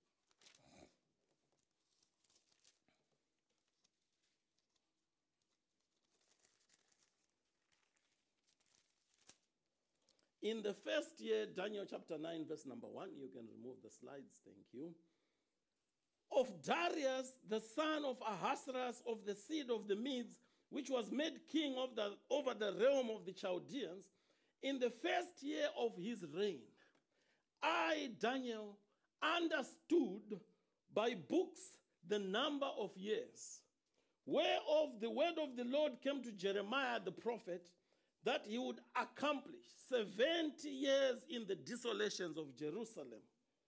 In the first year, Daniel chapter 9, verse number 1, you can remove the slides, thank you. Of Darius, the son of Ahasuerus, of the seed of the Medes, which was made king over the realm of the Chaldeans, in the first year of his reign, I, Daniel, understood by books the number of years, whereof the word of the Lord came to Jeremiah the prophet, that he would accomplish 70 years in the desolations of Jerusalem.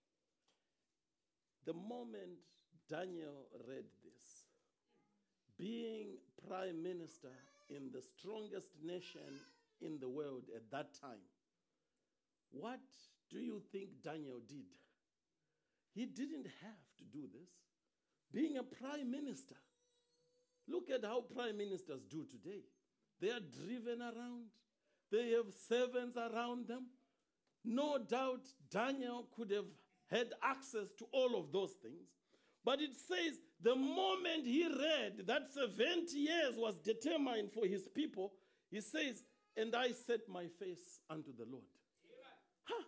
The moment Daniel read this, being prime minister in the strongest nation in the world at that time, what do you think Daniel did? He didn't have to do this. Being a prime minister, look at how prime ministers do today. They are driven around. They have servants around them. No doubt Daniel could have had access to all of those things. But it says the moment he read that 70 years was determined for his people, he says, and I set my face unto the Lord. Huh.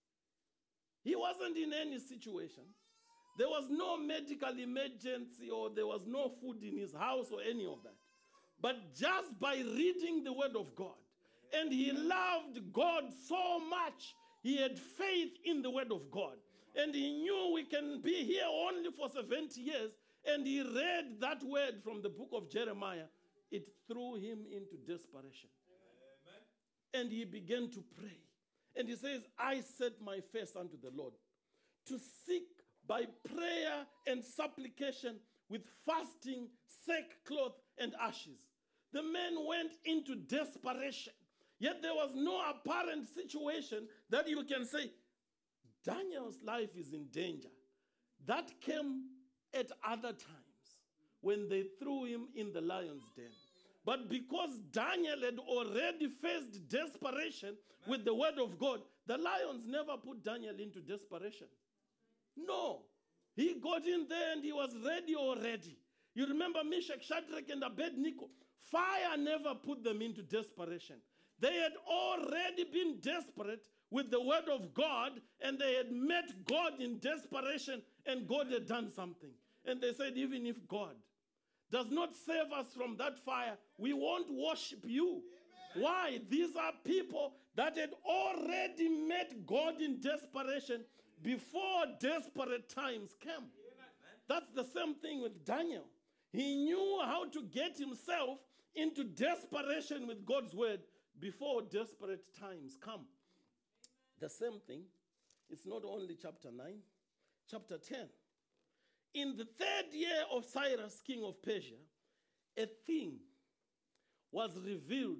He wasn't in any situation. There was no medical emergency or there was no food in his house or any of that. But just by reading the word of God, and he loved God so much, he had faith in the word of God. And he knew we can be here only for 70 years. And he read that word from the book of Jeremiah. It threw him into desperation. Amen. And he began to pray. And he says, I set my face unto the Lord to seek by prayer and supplication with fasting, sackcloth, and ashes. The man went into desperation. Yet there was no apparent situation that you can say, Daniel's life is in danger. That came at other times when they threw him in the lion's den. But because Daniel had already faced desperation with the word of God, the lions never put Daniel into desperation. No. He got in there and he was ready already. You remember Meshach, Shadrach, and Abednego? Fire never put them into desperation. They had already been desperate with the word of God, and they had met God in desperation, and God had done something. And they said, even if God does not save us from that fire, we won't worship you. Amen. Why? These are people that had already met God in desperation before desperate times came. Amen. That's the same thing with Daniel. He knew how to get himself into desperation with God's word before desperate times come. The same thing, it's not only chapter 9, chapter 10. In the 3rd year of Cyrus, king of Persia, a thing was revealed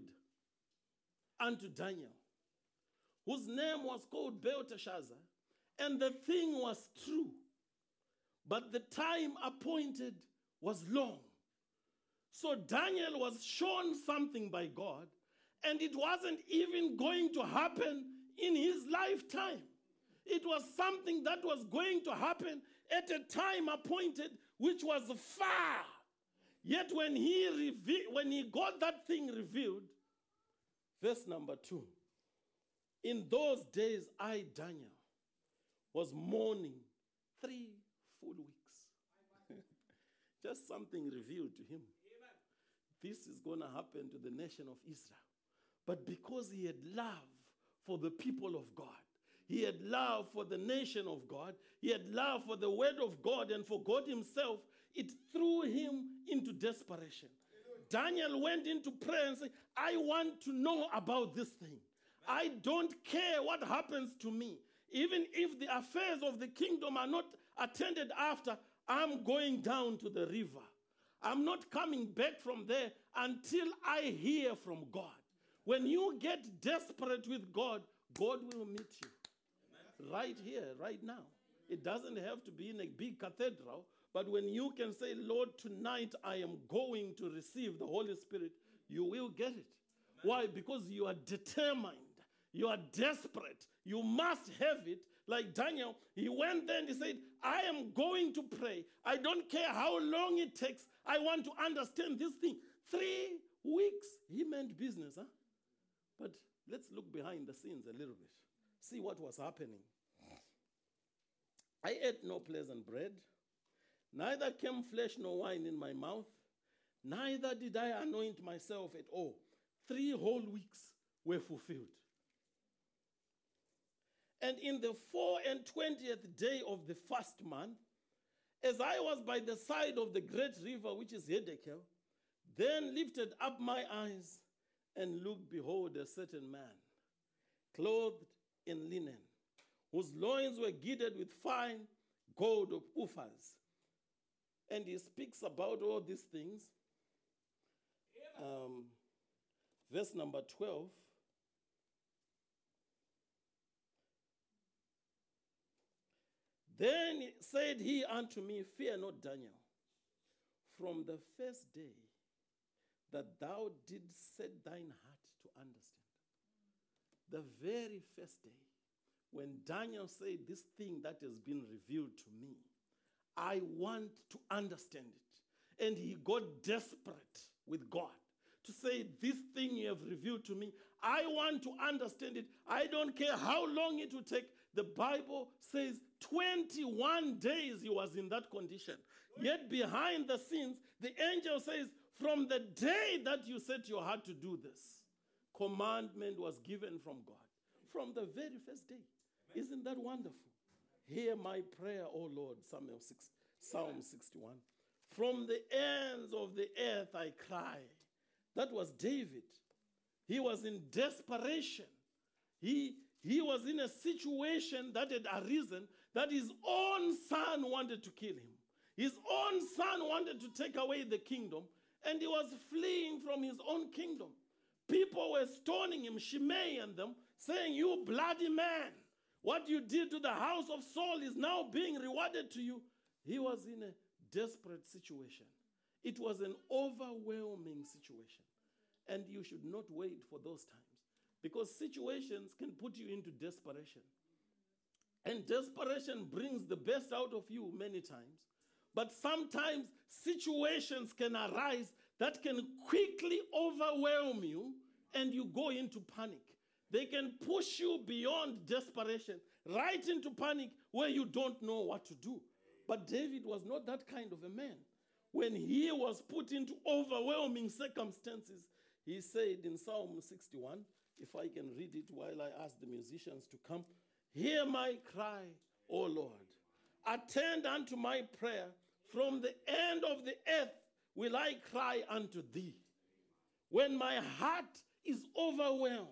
unto Daniel, whose name was called Belteshazzar, and the thing was true, but the time appointed was long. So Daniel was shown something by God, and it wasn't even going to happen in his lifetime. It was something that was going to happen at a time appointed, which was far. Yet when he got that thing revealed, verse number 2, in those days I, Daniel, was mourning 3 full weeks. Just something revealed to him. This is going to happen to the nation of Israel. But because he had love for the people of God, he had love for the nation of God, he had love for the word of God and for God himself, it threw him into desperation. Daniel went into prayer and said, I want to know about this thing. I don't care what happens to me. Even if the affairs of the kingdom are not attended after, I'm going down to the river. I'm not coming back from there until I hear from God. When you get desperate with God, God will meet you. Amen. Right here, right now. It doesn't have to be in a big cathedral, but when you can say, Lord, tonight I am going to receive the Holy Spirit, you will get it. Amen. Why? Because you are determined. You are desperate. You must have it. Like Daniel, he went there and he said, I am going to pray. I don't care how long it takes. I want to understand this thing. 3 weeks, he meant business, huh? But let's look behind the scenes a little bit. See what was happening. I ate no pleasant bread, neither came flesh nor wine in my mouth, neither did I anoint myself at all. 3 whole weeks were fulfilled. And in the 24th day of the first month, as I was by the side of the great river, which is Hiddekel, then lifted up my eyes and looked, behold, a certain man, clothed in linen, whose loins were girded with fine gold of Uphaz. And he speaks about all these things. Verse number 12. Then said he unto me, Fear not, Daniel. From the first day that thou didst set thine heart to understand, the very first day, when Daniel said, This thing that has been revealed to me, I want to understand it. And he got desperate with God to say, This thing you have revealed to me, I want to understand it. I don't care how long it will take. The Bible says 21 days he was in that condition. Yet behind the scenes, the angel says, from the day that you set your heart to do this, commandment was given from God. From the very first day. Isn't that wonderful? Hear my prayer, O Lord, Psalm 61. From the ends of the earth I cry. That was David. He was in desperation. He was in a situation that had arisen that his own son wanted to kill him. His own son wanted to take away the kingdom, and he was fleeing from his own kingdom. People were stoning him, Shimei and them, saying, You bloody man, what you did to the house of Saul is now being rewarded to you. He was in a desperate situation. It was an overwhelming situation. And you should not wait for those times, because situations can put you into desperation. And desperation brings the best out of you many times. But sometimes situations can arise that can quickly overwhelm you and you go into panic. They can push you beyond desperation, right into panic where you don't know what to do. But David was not that kind of a man. When he was put into overwhelming circumstances, he said in Psalm 61, if I can read it while I ask the musicians to come, Hear my cry, O Lord. Attend unto my prayer. From the end of the earth will I cry unto thee. When my heart is overwhelmed,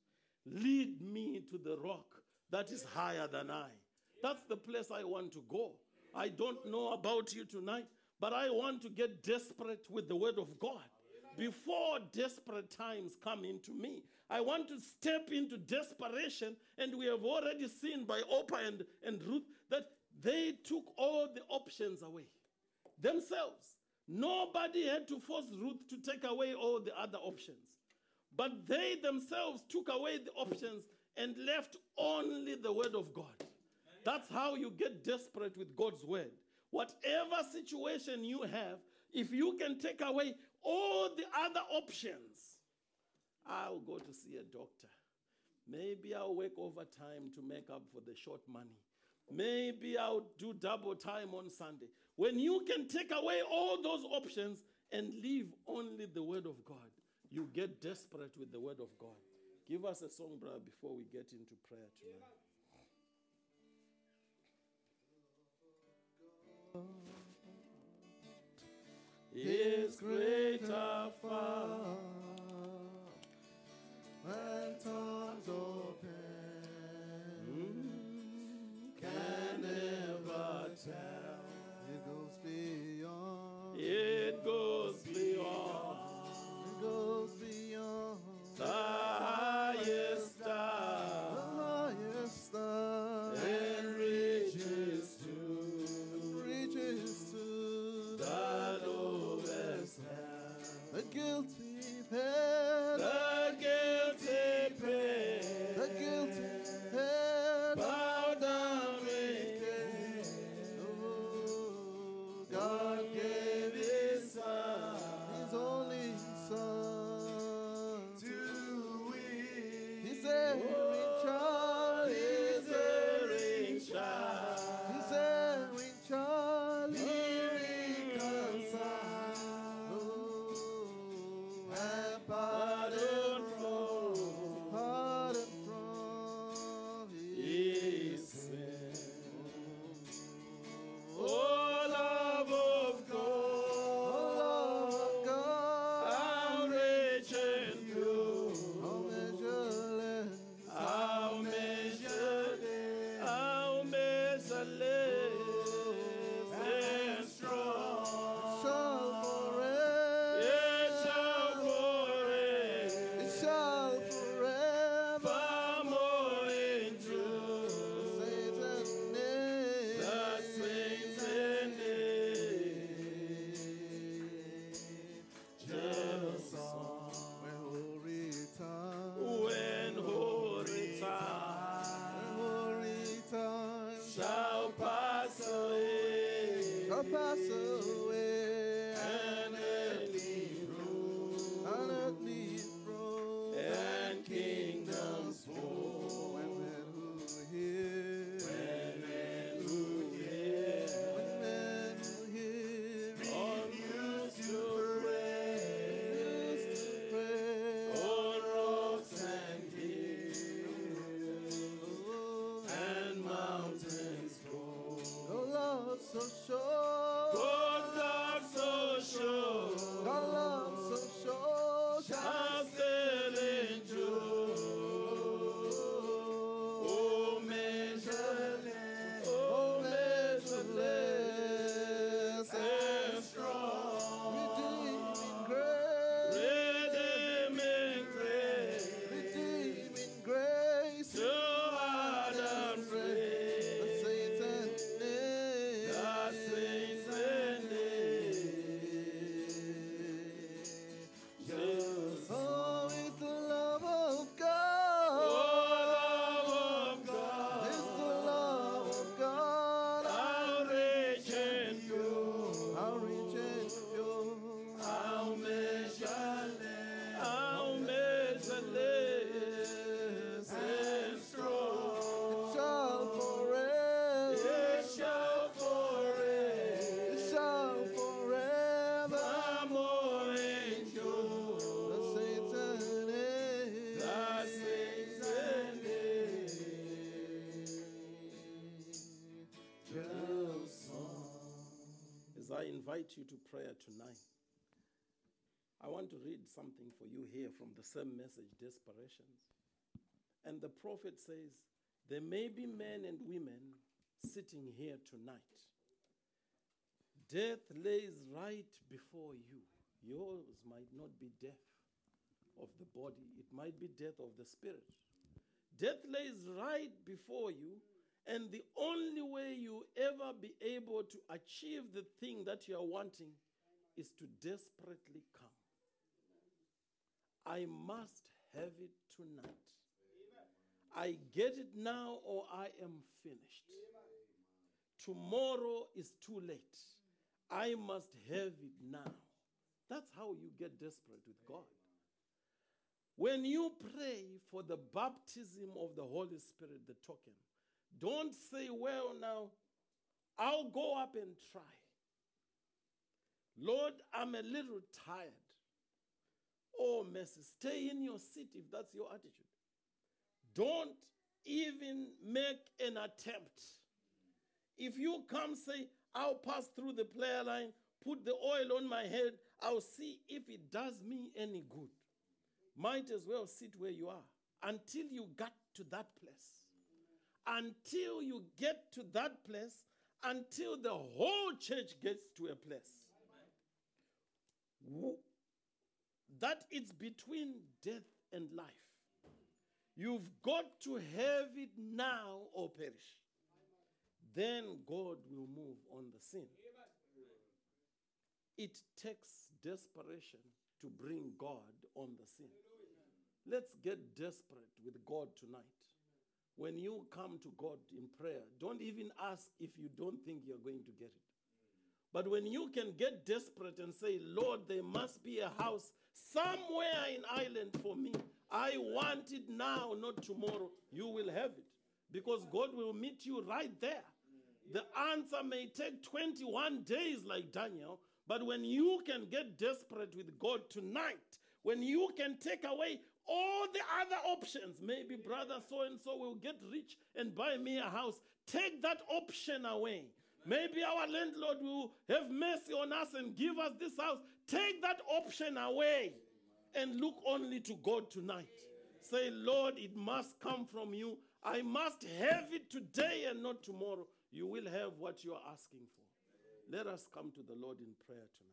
lead me to the rock that is higher than I. That's the place I want to go. I don't know about you tonight, but I want to get desperate with the word of God. Before desperate times come into me, I want to step into desperation, and we have already seen by Oprah and Ruth that they took all the options away themselves. Nobody had to force Ruth to take away all the other options. But they themselves took away the options and left only the word of God. That's how you get desperate with God's word. Whatever situation you have, if you can take away all the other options, I'll go to see a doctor. Maybe I'll work overtime to make up for the short money. Maybe I'll do double time on Sunday. When you can take away all those options and leave only the word of God, you get desperate with the word of God. Give us a song, brother, before we get into prayer tonight. Is greater far than tongues open can never tell. It goes beyond. It goes beyond. It goes beyond The highest star. the highest star And reaches to reaches takes away earthly rule, unearthly throne, and kingdoms fall. when men who hear, When men who hear when men who hear, refuse to refuse to pray pray on rocks and hills Oh, and mountains fall. your love so sure, God's love so sure your love so sure, shall still endure. Oh, measureless, oh, measureless and strong, redeeming grace, redeeming grace redeeming grace, to Adam's the race, saints and names. the saints and angels. Oh, it's the love of God. Oh, love of God, It's the love of God. how rich and pure, How rich and pure. how measureless, how measureless and strong. Shall forever. It shall forever, It shall forever. more angels, The saints and angels. the saints and angels song. As I invite you to prayer tonight, I want to read something for you here from the same message, Desperations. And the prophet says, there may be men and women sitting here tonight. Death lays right before you. Yours might not be death of the body, it might be death of the spirit. Death lays right before you, and the only way you ever be able to achieve the thing that you are wanting is to desperately come. I must have it tonight. I get it now or I am finished. Tomorrow is too late. I must have it now. That's how you get desperate with God. When you pray for the baptism of the Holy Spirit, the token, don't say, well, now, I'll go up and try. Lord, I'm a little tired. Oh, mercy, stay in your seat if that's your attitude. Don't even make an attempt. If you come say, I'll pass through the prayer line, put the oil on my head, I'll see if it does me any good. Might as well sit where you are until you got to that place. Until you get to that place, until the whole church gets to a place. That it's between death and life. You've got to have it now or perish. Then God will move on the scene. It takes desperation to bring God on the scene. Let's get desperate with God tonight. When you come to God in prayer, don't even ask if you don't think you're going to get it. But when you can get desperate and say, Lord, there must be a house somewhere in Ireland for me. I want it now, not tomorrow. You will have it. Because God will meet you right there. The answer may take 21 days like Daniel, but when you can get desperate with God tonight, when you can take away all the other options, maybe brother so-and-so will get rich and buy me a house. Take that option away. Maybe our landlord will have mercy on us and give us this house. Take that option away and look only to God tonight. Say, Lord, it must come from you. I must have it today and not tomorrow. You will have what you are asking for. Let us come to the Lord in prayer tonight.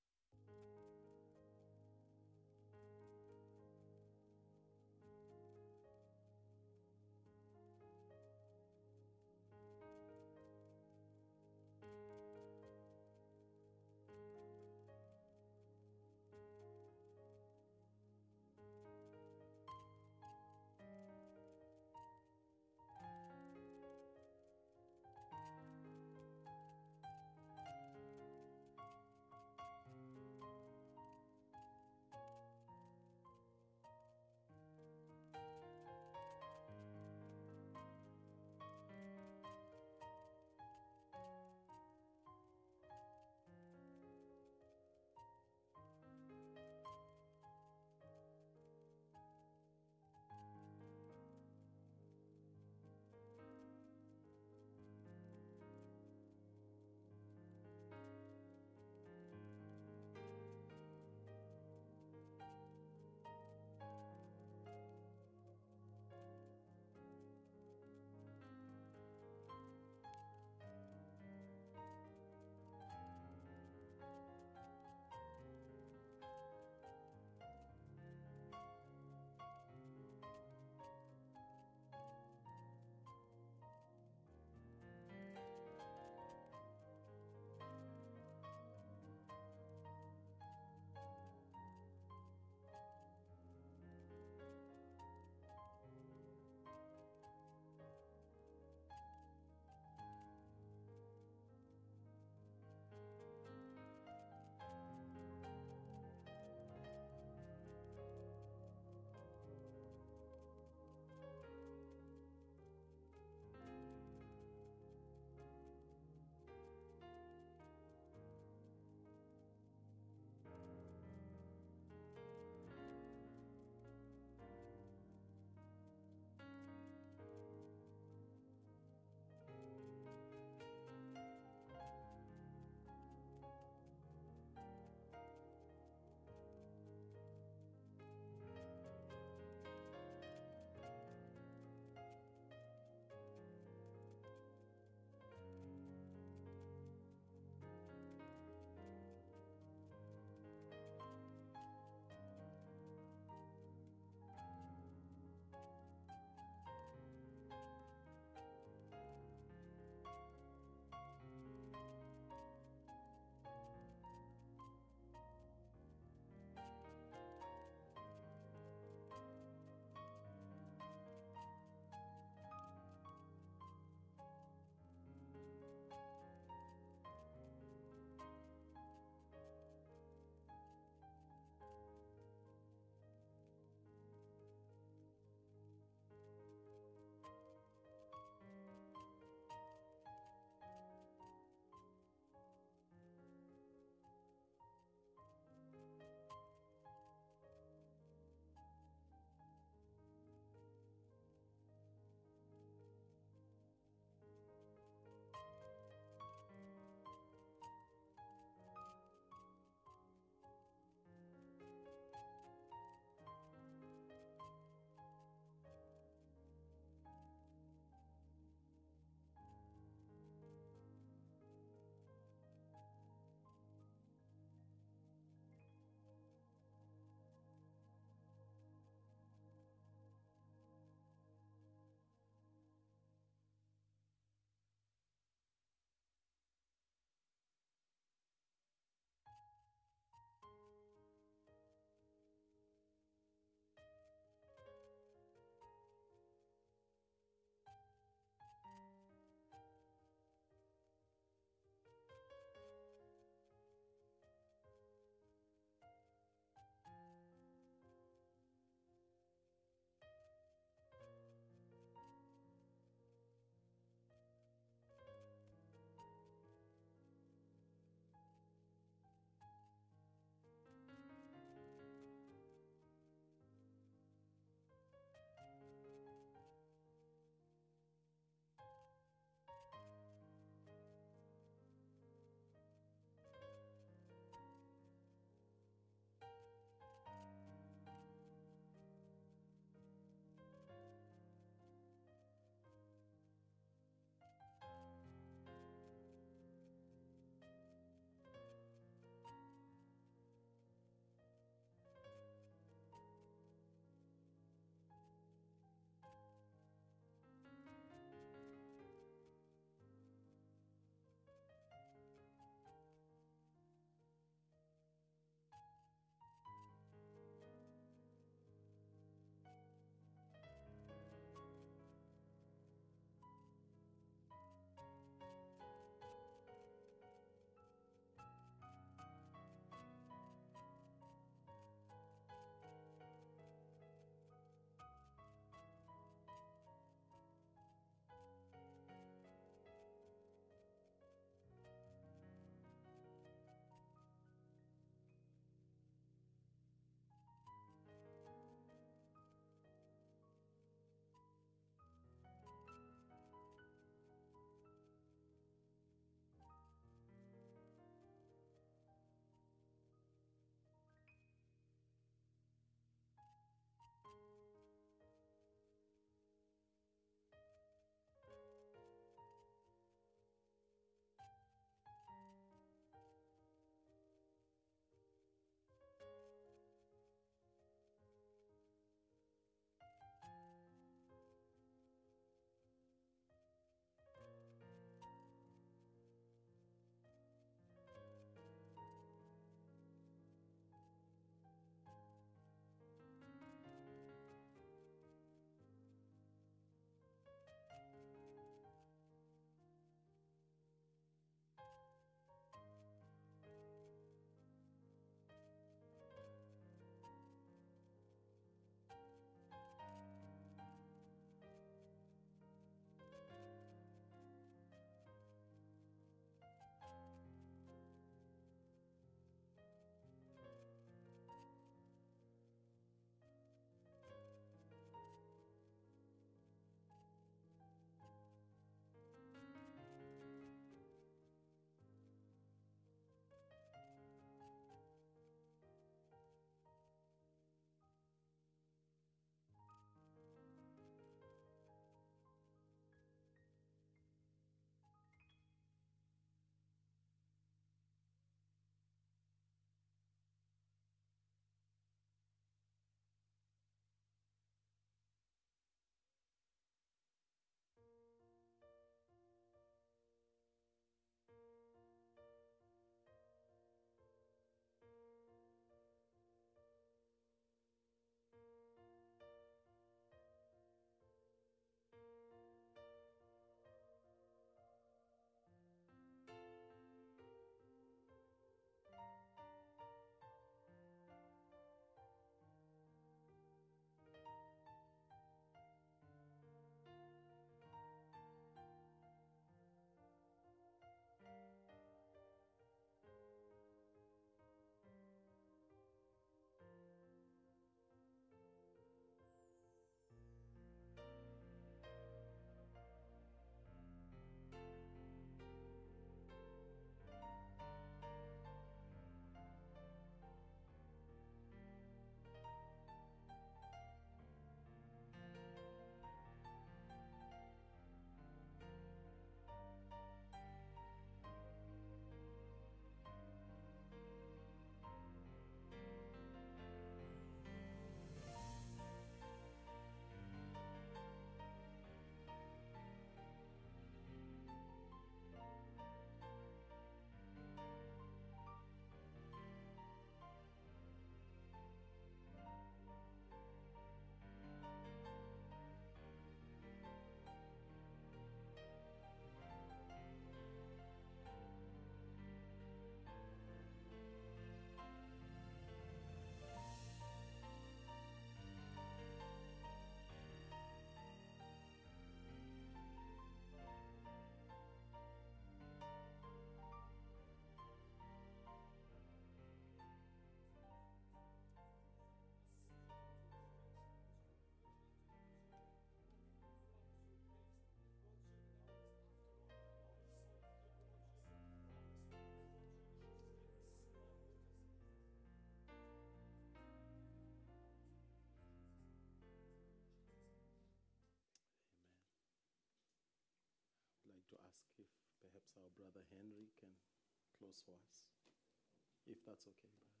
our brother Henry can close for us, if that's okay, brother.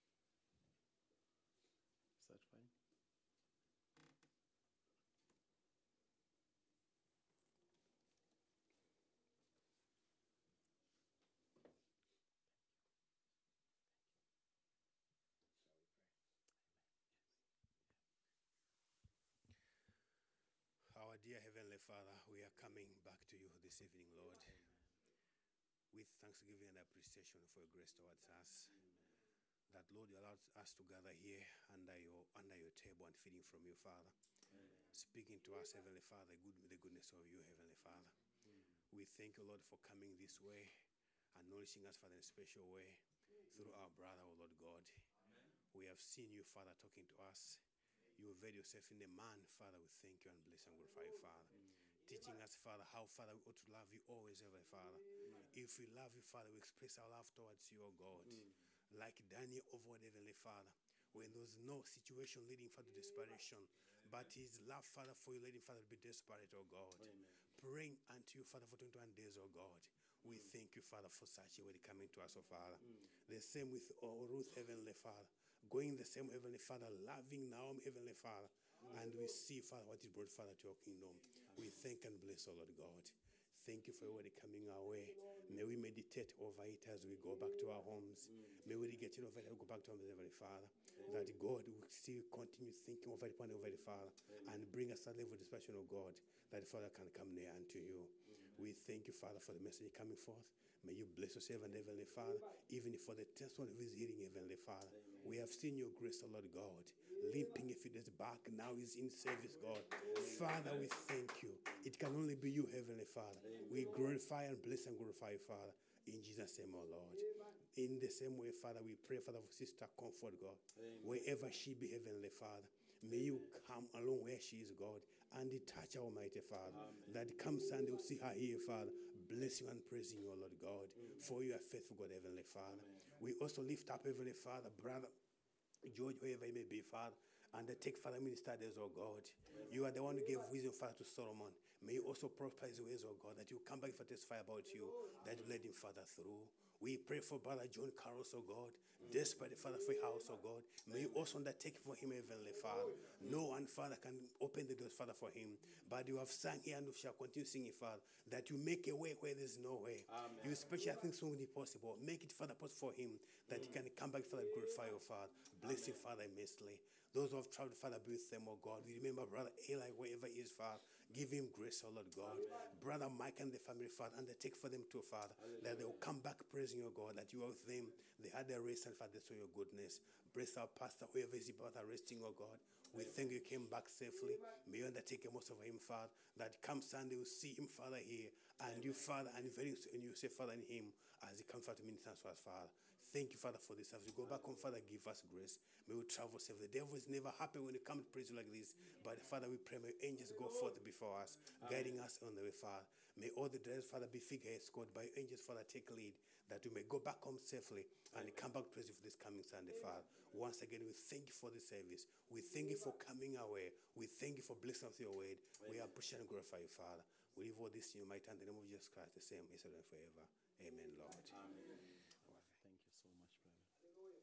Is that fine? Our dear Heavenly Father, we are coming back to you this evening, Lord, with thanksgiving and appreciation for your grace towards us. That, Lord, you allowed us to gather here under your table and feeding from you, Father. Speaking to us, Heavenly Father, the goodness of you, Heavenly Father. We thank you, Lord, for coming this way and nourishing us, Father, in a special way through our brother, O Lord God. We have seen you, Father, talking to us. You reveal yourself in a man, Father. We thank you and bless and glorify you, Father. Teaching us, Father, how, Father, we ought to love you always, Heavenly Father. If we love you, Father, we express our love towards you, O God. Like Daniel over Heavenly Father, when there was no situation leading Father to desperation, but his love, Father, for you, leading Father to be desperate, O God. Praying unto you, Father, for 21 days, O God. We thank you, Father, for such a way coming to us, O Father. The same with Ruth, Heavenly Father. Going the same, Heavenly Father, loving Naomi, Heavenly Father. And we see, Father, what you brought, Father, to your kingdom. We thank and bless, O Lord God. Thank you for your word coming our way. May we meditate over it as we go back to our homes. May we get it over it and go back to our homes, Heavenly Father. That God will still continue thinking over it, Heavenly Father, and bring us a level of dispassion of God, that Father can come near unto you. We thank you, Father, for the message coming forth. May you bless us, Heavenly Father, even for the testimony of his healing, Heavenly Father. We have seen your grace, O Lord God, limping a few days back. Now he's in service, God. Father, we thank you. It can only be you, Heavenly Father. We glorify and bless and glorify you, Father. In Jesus' name, O Lord. In the same way, Father, we pray, Father, for Sister Comfort, God. Wherever she be, Heavenly Father, may you come along where she is, God, and touch our Almighty Father. That come Sunday, we'll see her here, Father. Bless you and praising you, O Lord God. For you are faithful, God, Heavenly Father. We also lift up, Heavenly Father, brother George, wherever he may be, Father, and take, Father, minister days, oh God. You are the one who gave wisdom, Father, to Solomon. May you also prosper his ways, oh God, that you come back for testify about you, that you led him, Father, through. We pray for Brother John Carlos, oh God, desperate, Father, for your house, oh God. May you also undertake for him, Heavenly Father. No one, Father, can open the doors, Father, for him. But you have sung here and you shall continue singing, Father, that you make a way where there's no way. Amen. You special things so many possible. Make it, Father, possible for him, that he can come back, Father, glorify your Father. Bless him, Father, immensely. Those who have traveled, Father, be with them, oh God. We remember Brother Eli, wherever he is, Father. Give him grace, oh Lord God. Amen. Brother Mike and the family, Father, undertake for them too, Father. Hallelujah. That they will come back praising your God, that you are with them. They had their race, and Father, they saw your goodness. Bless our pastor, whoever is about resting, oh God. We thank you came back safely. May you undertake most of him, Father. That come Sunday, we'll see him, Father, here. And you, Father, and you say, Father, in him, as he comes, Father, to minister to us, Father. Thank you, Father, for this. As we go back home, Father, give us grace. May we travel safe. The devil is never happy when it comes to praise you like this. But, Father, we pray, may angels go forth before us, guiding us on the way, Father. May all the drivers, Father, be figureheads, God, by your angels, Father, take lead, that we may go back home safely and come back to praise you for this coming Sunday, Father. Once again, we thank you for the service. We thank you for coming our way. We thank you for blessing us with your word. We appreciate and glorify you, Father. We leave all this in your mighty hand, in the name of Jesus Christ, the same, is and forever. Amen, Lord. Amen. Thank you so much, brother.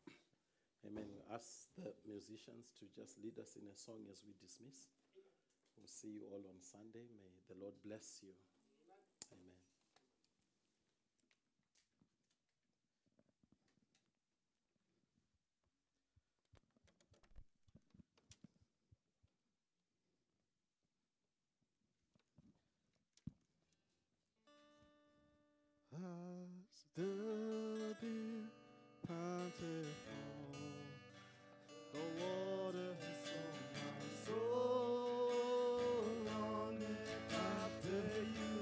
Amen. We ask the musicians to just lead us in a song as we dismiss. We'll see you all on Sunday. May the Lord bless you. Amen. As the deer panteth for the water, so my soul longeth after you.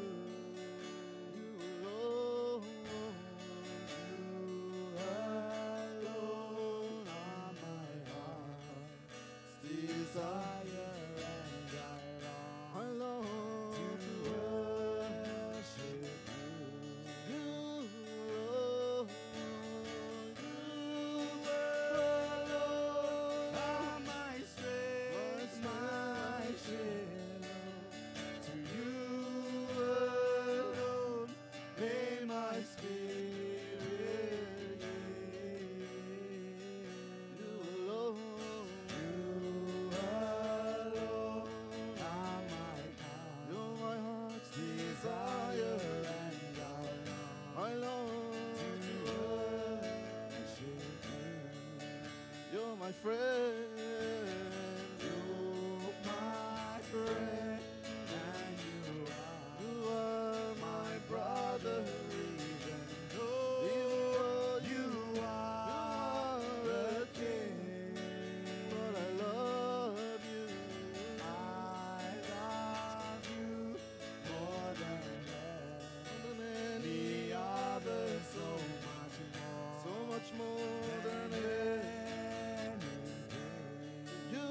my friend. You're my friend, and you are my brother. Even though you are the king, But I love you. I love you more than any other, so much more than than anything. You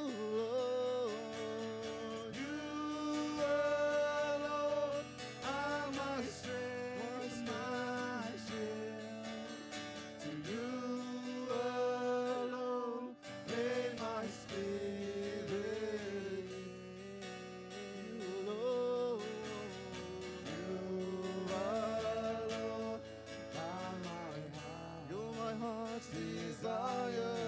alone are my strength, my shield. To you alone lay my spirit. You alone are my heart. You're my heart's desire.